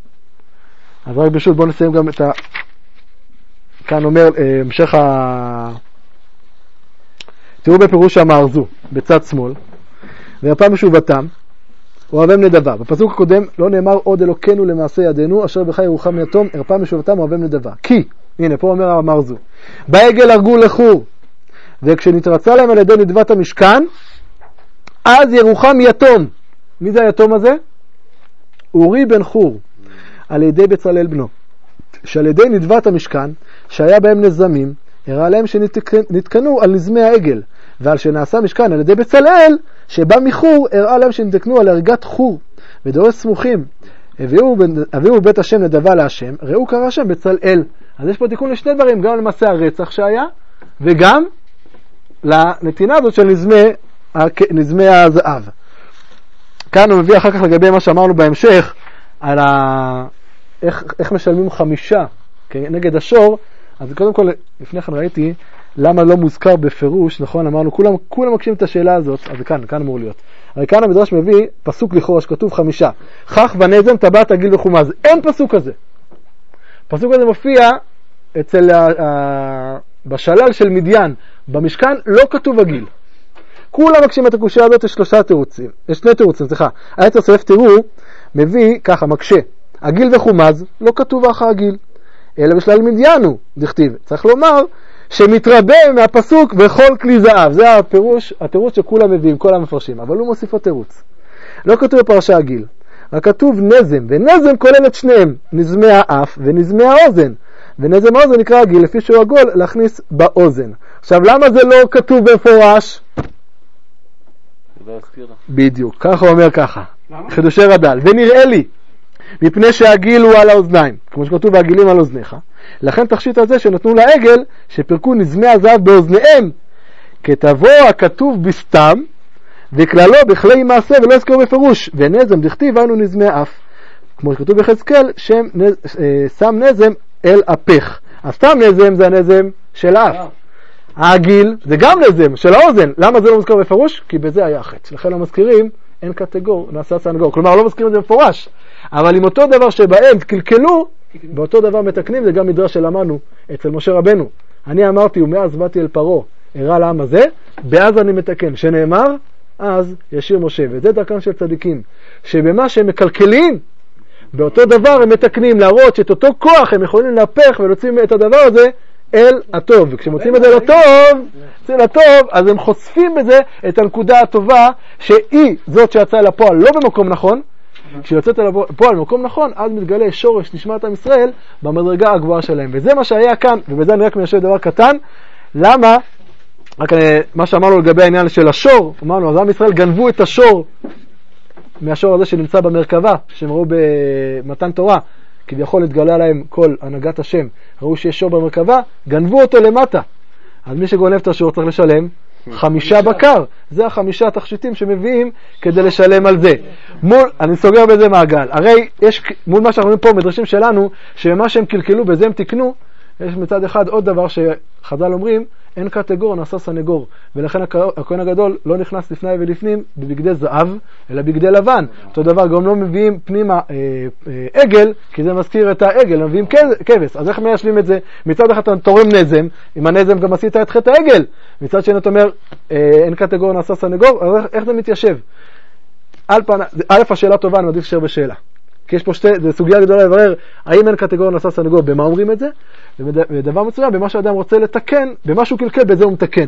A: אז רק בשביל בואו נסיים גם את ה... כאן אומר, המשך ה... תראו בפירוש המארזו, בצד שמאל, והפעם משובתם, אוהבם נדבה. בפסוק הקודם לא נאמר עוד אלוקנו למעשה ידינו, אשר בך ירוחם יתום, הרפא משובתם אוהבם נדבה. כי, הנה, פה אומר המארזו, בעגל הרגו לחור, וכשנתרצה להם על ידי נדבת המשכן, אז ירוחם יתום. מי זה היתום הזה? אורי בן חור, על ידי בצלאל בנו. שעל ידי נדבת המשכן, שהיה בהם נזמים, הראה להם שנתקנו על נזמי העגל, ועל שנעשה משכן על ידי בצלאל, שבא מחור, הראה להם שנתקנו על הרגת חור, ודורש סמוכים. הביאו, הביאו בית השם נדבה להשם, ראו קרא השם בצלאל. אז יש פה תיקון לשני דברים, גם למעשה הרצח שהיה, וגם לנתינה הזאת של נזמי, נזמי הזהב. כאן הוא מביא אחר כך לגבי מה שאמרנו בהמשך, על ה... איך, איך משלמים חמישה נגד השור. אז קודם כל, לפני כן ראיתי למה לא מוזכר בפירוש, נכון? אמרנו, כולם, כולם מקשים את השאלה הזאת, אז כאן, כאן אמור להיות. אבל כאן המדרש מביא פסוק לכאורה שכתוב חמישה. חך ונזם טבעת עגיל וחומז. אין פסוק כזה. פסוק הזה מופיע אצל ה... ה... בשלל של מדיין. במשכן לא כתוב עגיל. כולם מקשים את הקושיה הזאת, יש שלושה תירוצים. יש שני תירוצים, סליחה. היתר סוף תראו, מביא ככה, מקשה. עגיל וחומז, לא כתוב אחר עגיל. אלא בשלל מדיין הוא, דכתיב. צריך לומר שמתרבה מהפסוק בכל כלי זהב. זה הפירוש, התירוץ שכולם מביאים, כל המפרשים. אבל הוא מוסיף לו תירוץ. לא כתוב בפרשה עגיל. רק כתוב נזם, ונזם כולל את שניהם. נזמי האף ונזמי האוזן. ונזם האוזן נקרא עגיל, לפי שהוא עגול להכניס באוזן. עכשיו, למה זה לא כתוב במפורש? בדיוק, ככה הוא אומר ככה. חידושי רד"ל. ונראה לי, מפני שהעגיל הוא על האוזניים, כמו שכתוב העגילים על אוזניך, לכן תכשיט על זה שנתנו לעגל, שפרקו נזמי הזהב באוזניהם, כתבוא הכתוב בסתם, וכללו בכלי מעשה ולא הזכרו בפירוש, ונזם דכתיב היינו נזמי אף, כמו שכתוב בחזקאל, שם נז, שם נזם אל אפך. אז סתם נזם זה הנזם של האף. העגיל זה גם נזם של האוזן. למה זה לא מזכר בפירוש? כי בזה היה חץ. לכן לא מזכירים, אין קטגור, נעשה סנגור. כלומר, לא מזכירים את זה בפורש. אבל עם אותו דבר שבהם קלקלו, באותו דבר מתקנים, זה גם מדרש שלמדנו אצל משה רבנו. אני אמרתי, ומאז באתי אל פרעה, הראה לעם הזה, באז אני מתקן. שנאמר, אז ישיר משה. וזה דרכם של צדיקים, שבמה שהם מקלקלים, באותו דבר הם מתקנים, להראות שאת אותו כוח הם יכולים להפך ולהוציא את הדבר הזה אל הטוב. וכשמוצאים את זה לטוב, זה לטוב, אז הם חושפים בזה את הנקודה הטובה, שהיא זאת שיצאה לפועל לא במקום נכון. כשיוצאת לפועל במקום נכון, אז מתגלה שורש נשמת עם ישראל במדרגה הגבוהה שלהם. וזה מה שהיה כאן, ובזה אני רק מיישב דבר קטן. למה? רק מה שאמרנו לגבי העניין של השור, אמרנו, אז עם ישראל גנבו את השור מהשור הזה שנמצא במרכבה, שהם ראו במתן תורה, כביכול התגלה להם כל הנהגת השם, ראו שיש שור במרכבה, גנבו אותו למטה. אז מי שגונב את השור צריך לשלם חמישה בקר. זה החמישה תכשיטים שמביאים כדי לשלם על זה. מול, אני סוגר בזה מעגל. הרי יש מול מה שאנחנו רואים פה מדרשים שלנו, שמה שהם קלקלו בזה הם תקנו. יש מצד אחד עוד דבר שחז"ל אומרים, אין קטגור נעשה סנגור, ולכן הכהן הגדול לא נכנס לפני ולפנים בבגדי זהב, אלא בגדי לבן. אותו דבר גם לא מביאים פנימה אה, אה, עגל, כי זה מזכיר את העגל, מביאים כבש. אז איך מיישבים את זה? מצד אחד אתה תורם נזם, עם הנזם גם עשית את חטא העגל. מצד שני אתה אומר, אה, אין קטגור נעשה סנגור, אז איך, איך זה מתיישב? א', א', השאלה טובה, אני מעדיף להישאר בשאלה. כי יש פה שתי, זו סוגיה גדולה לברר, האם אין קטגוריה נעשה סנגור, במה אומרים את זה? ודבר מצוין, במה שאדם רוצה לתקן, במה שהוא קלקל, בזה הוא מתקן.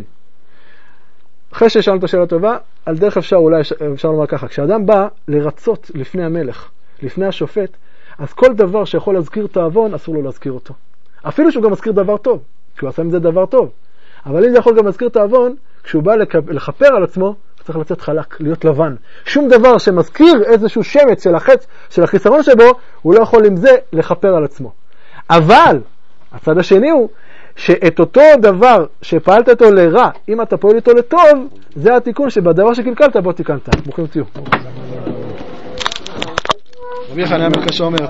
A: אחרי ששאלנו את השאלה טובה, על דרך אפשר אולי, אפשר לומר ככה, כשאדם בא לרצות לפני המלך, לפני השופט, אז כל דבר שיכול להזכיר תאבון, אסור לו להזכיר אותו. אפילו שהוא גם מזכיר דבר טוב, כי הוא עשה עם זה דבר טוב. אבל אם זה יכול גם להזכיר תאבון, כשהוא בא לכפר על עצמו, צריך לצאת חלק, להיות לבן. שום דבר שמזכיר איזשהו שמץ של החץ, של החיסרון שבו, הוא לא יכול עם זה לכפר על עצמו. אבל, הצד השני הוא, שאת אותו דבר שפעלת אותו לרע, אם אתה פועל אותו לטוב, זה התיקון שבדבר שקלקלת בו תיקנת. ברוכים תהיו. רבי חניה בן קשה אומר,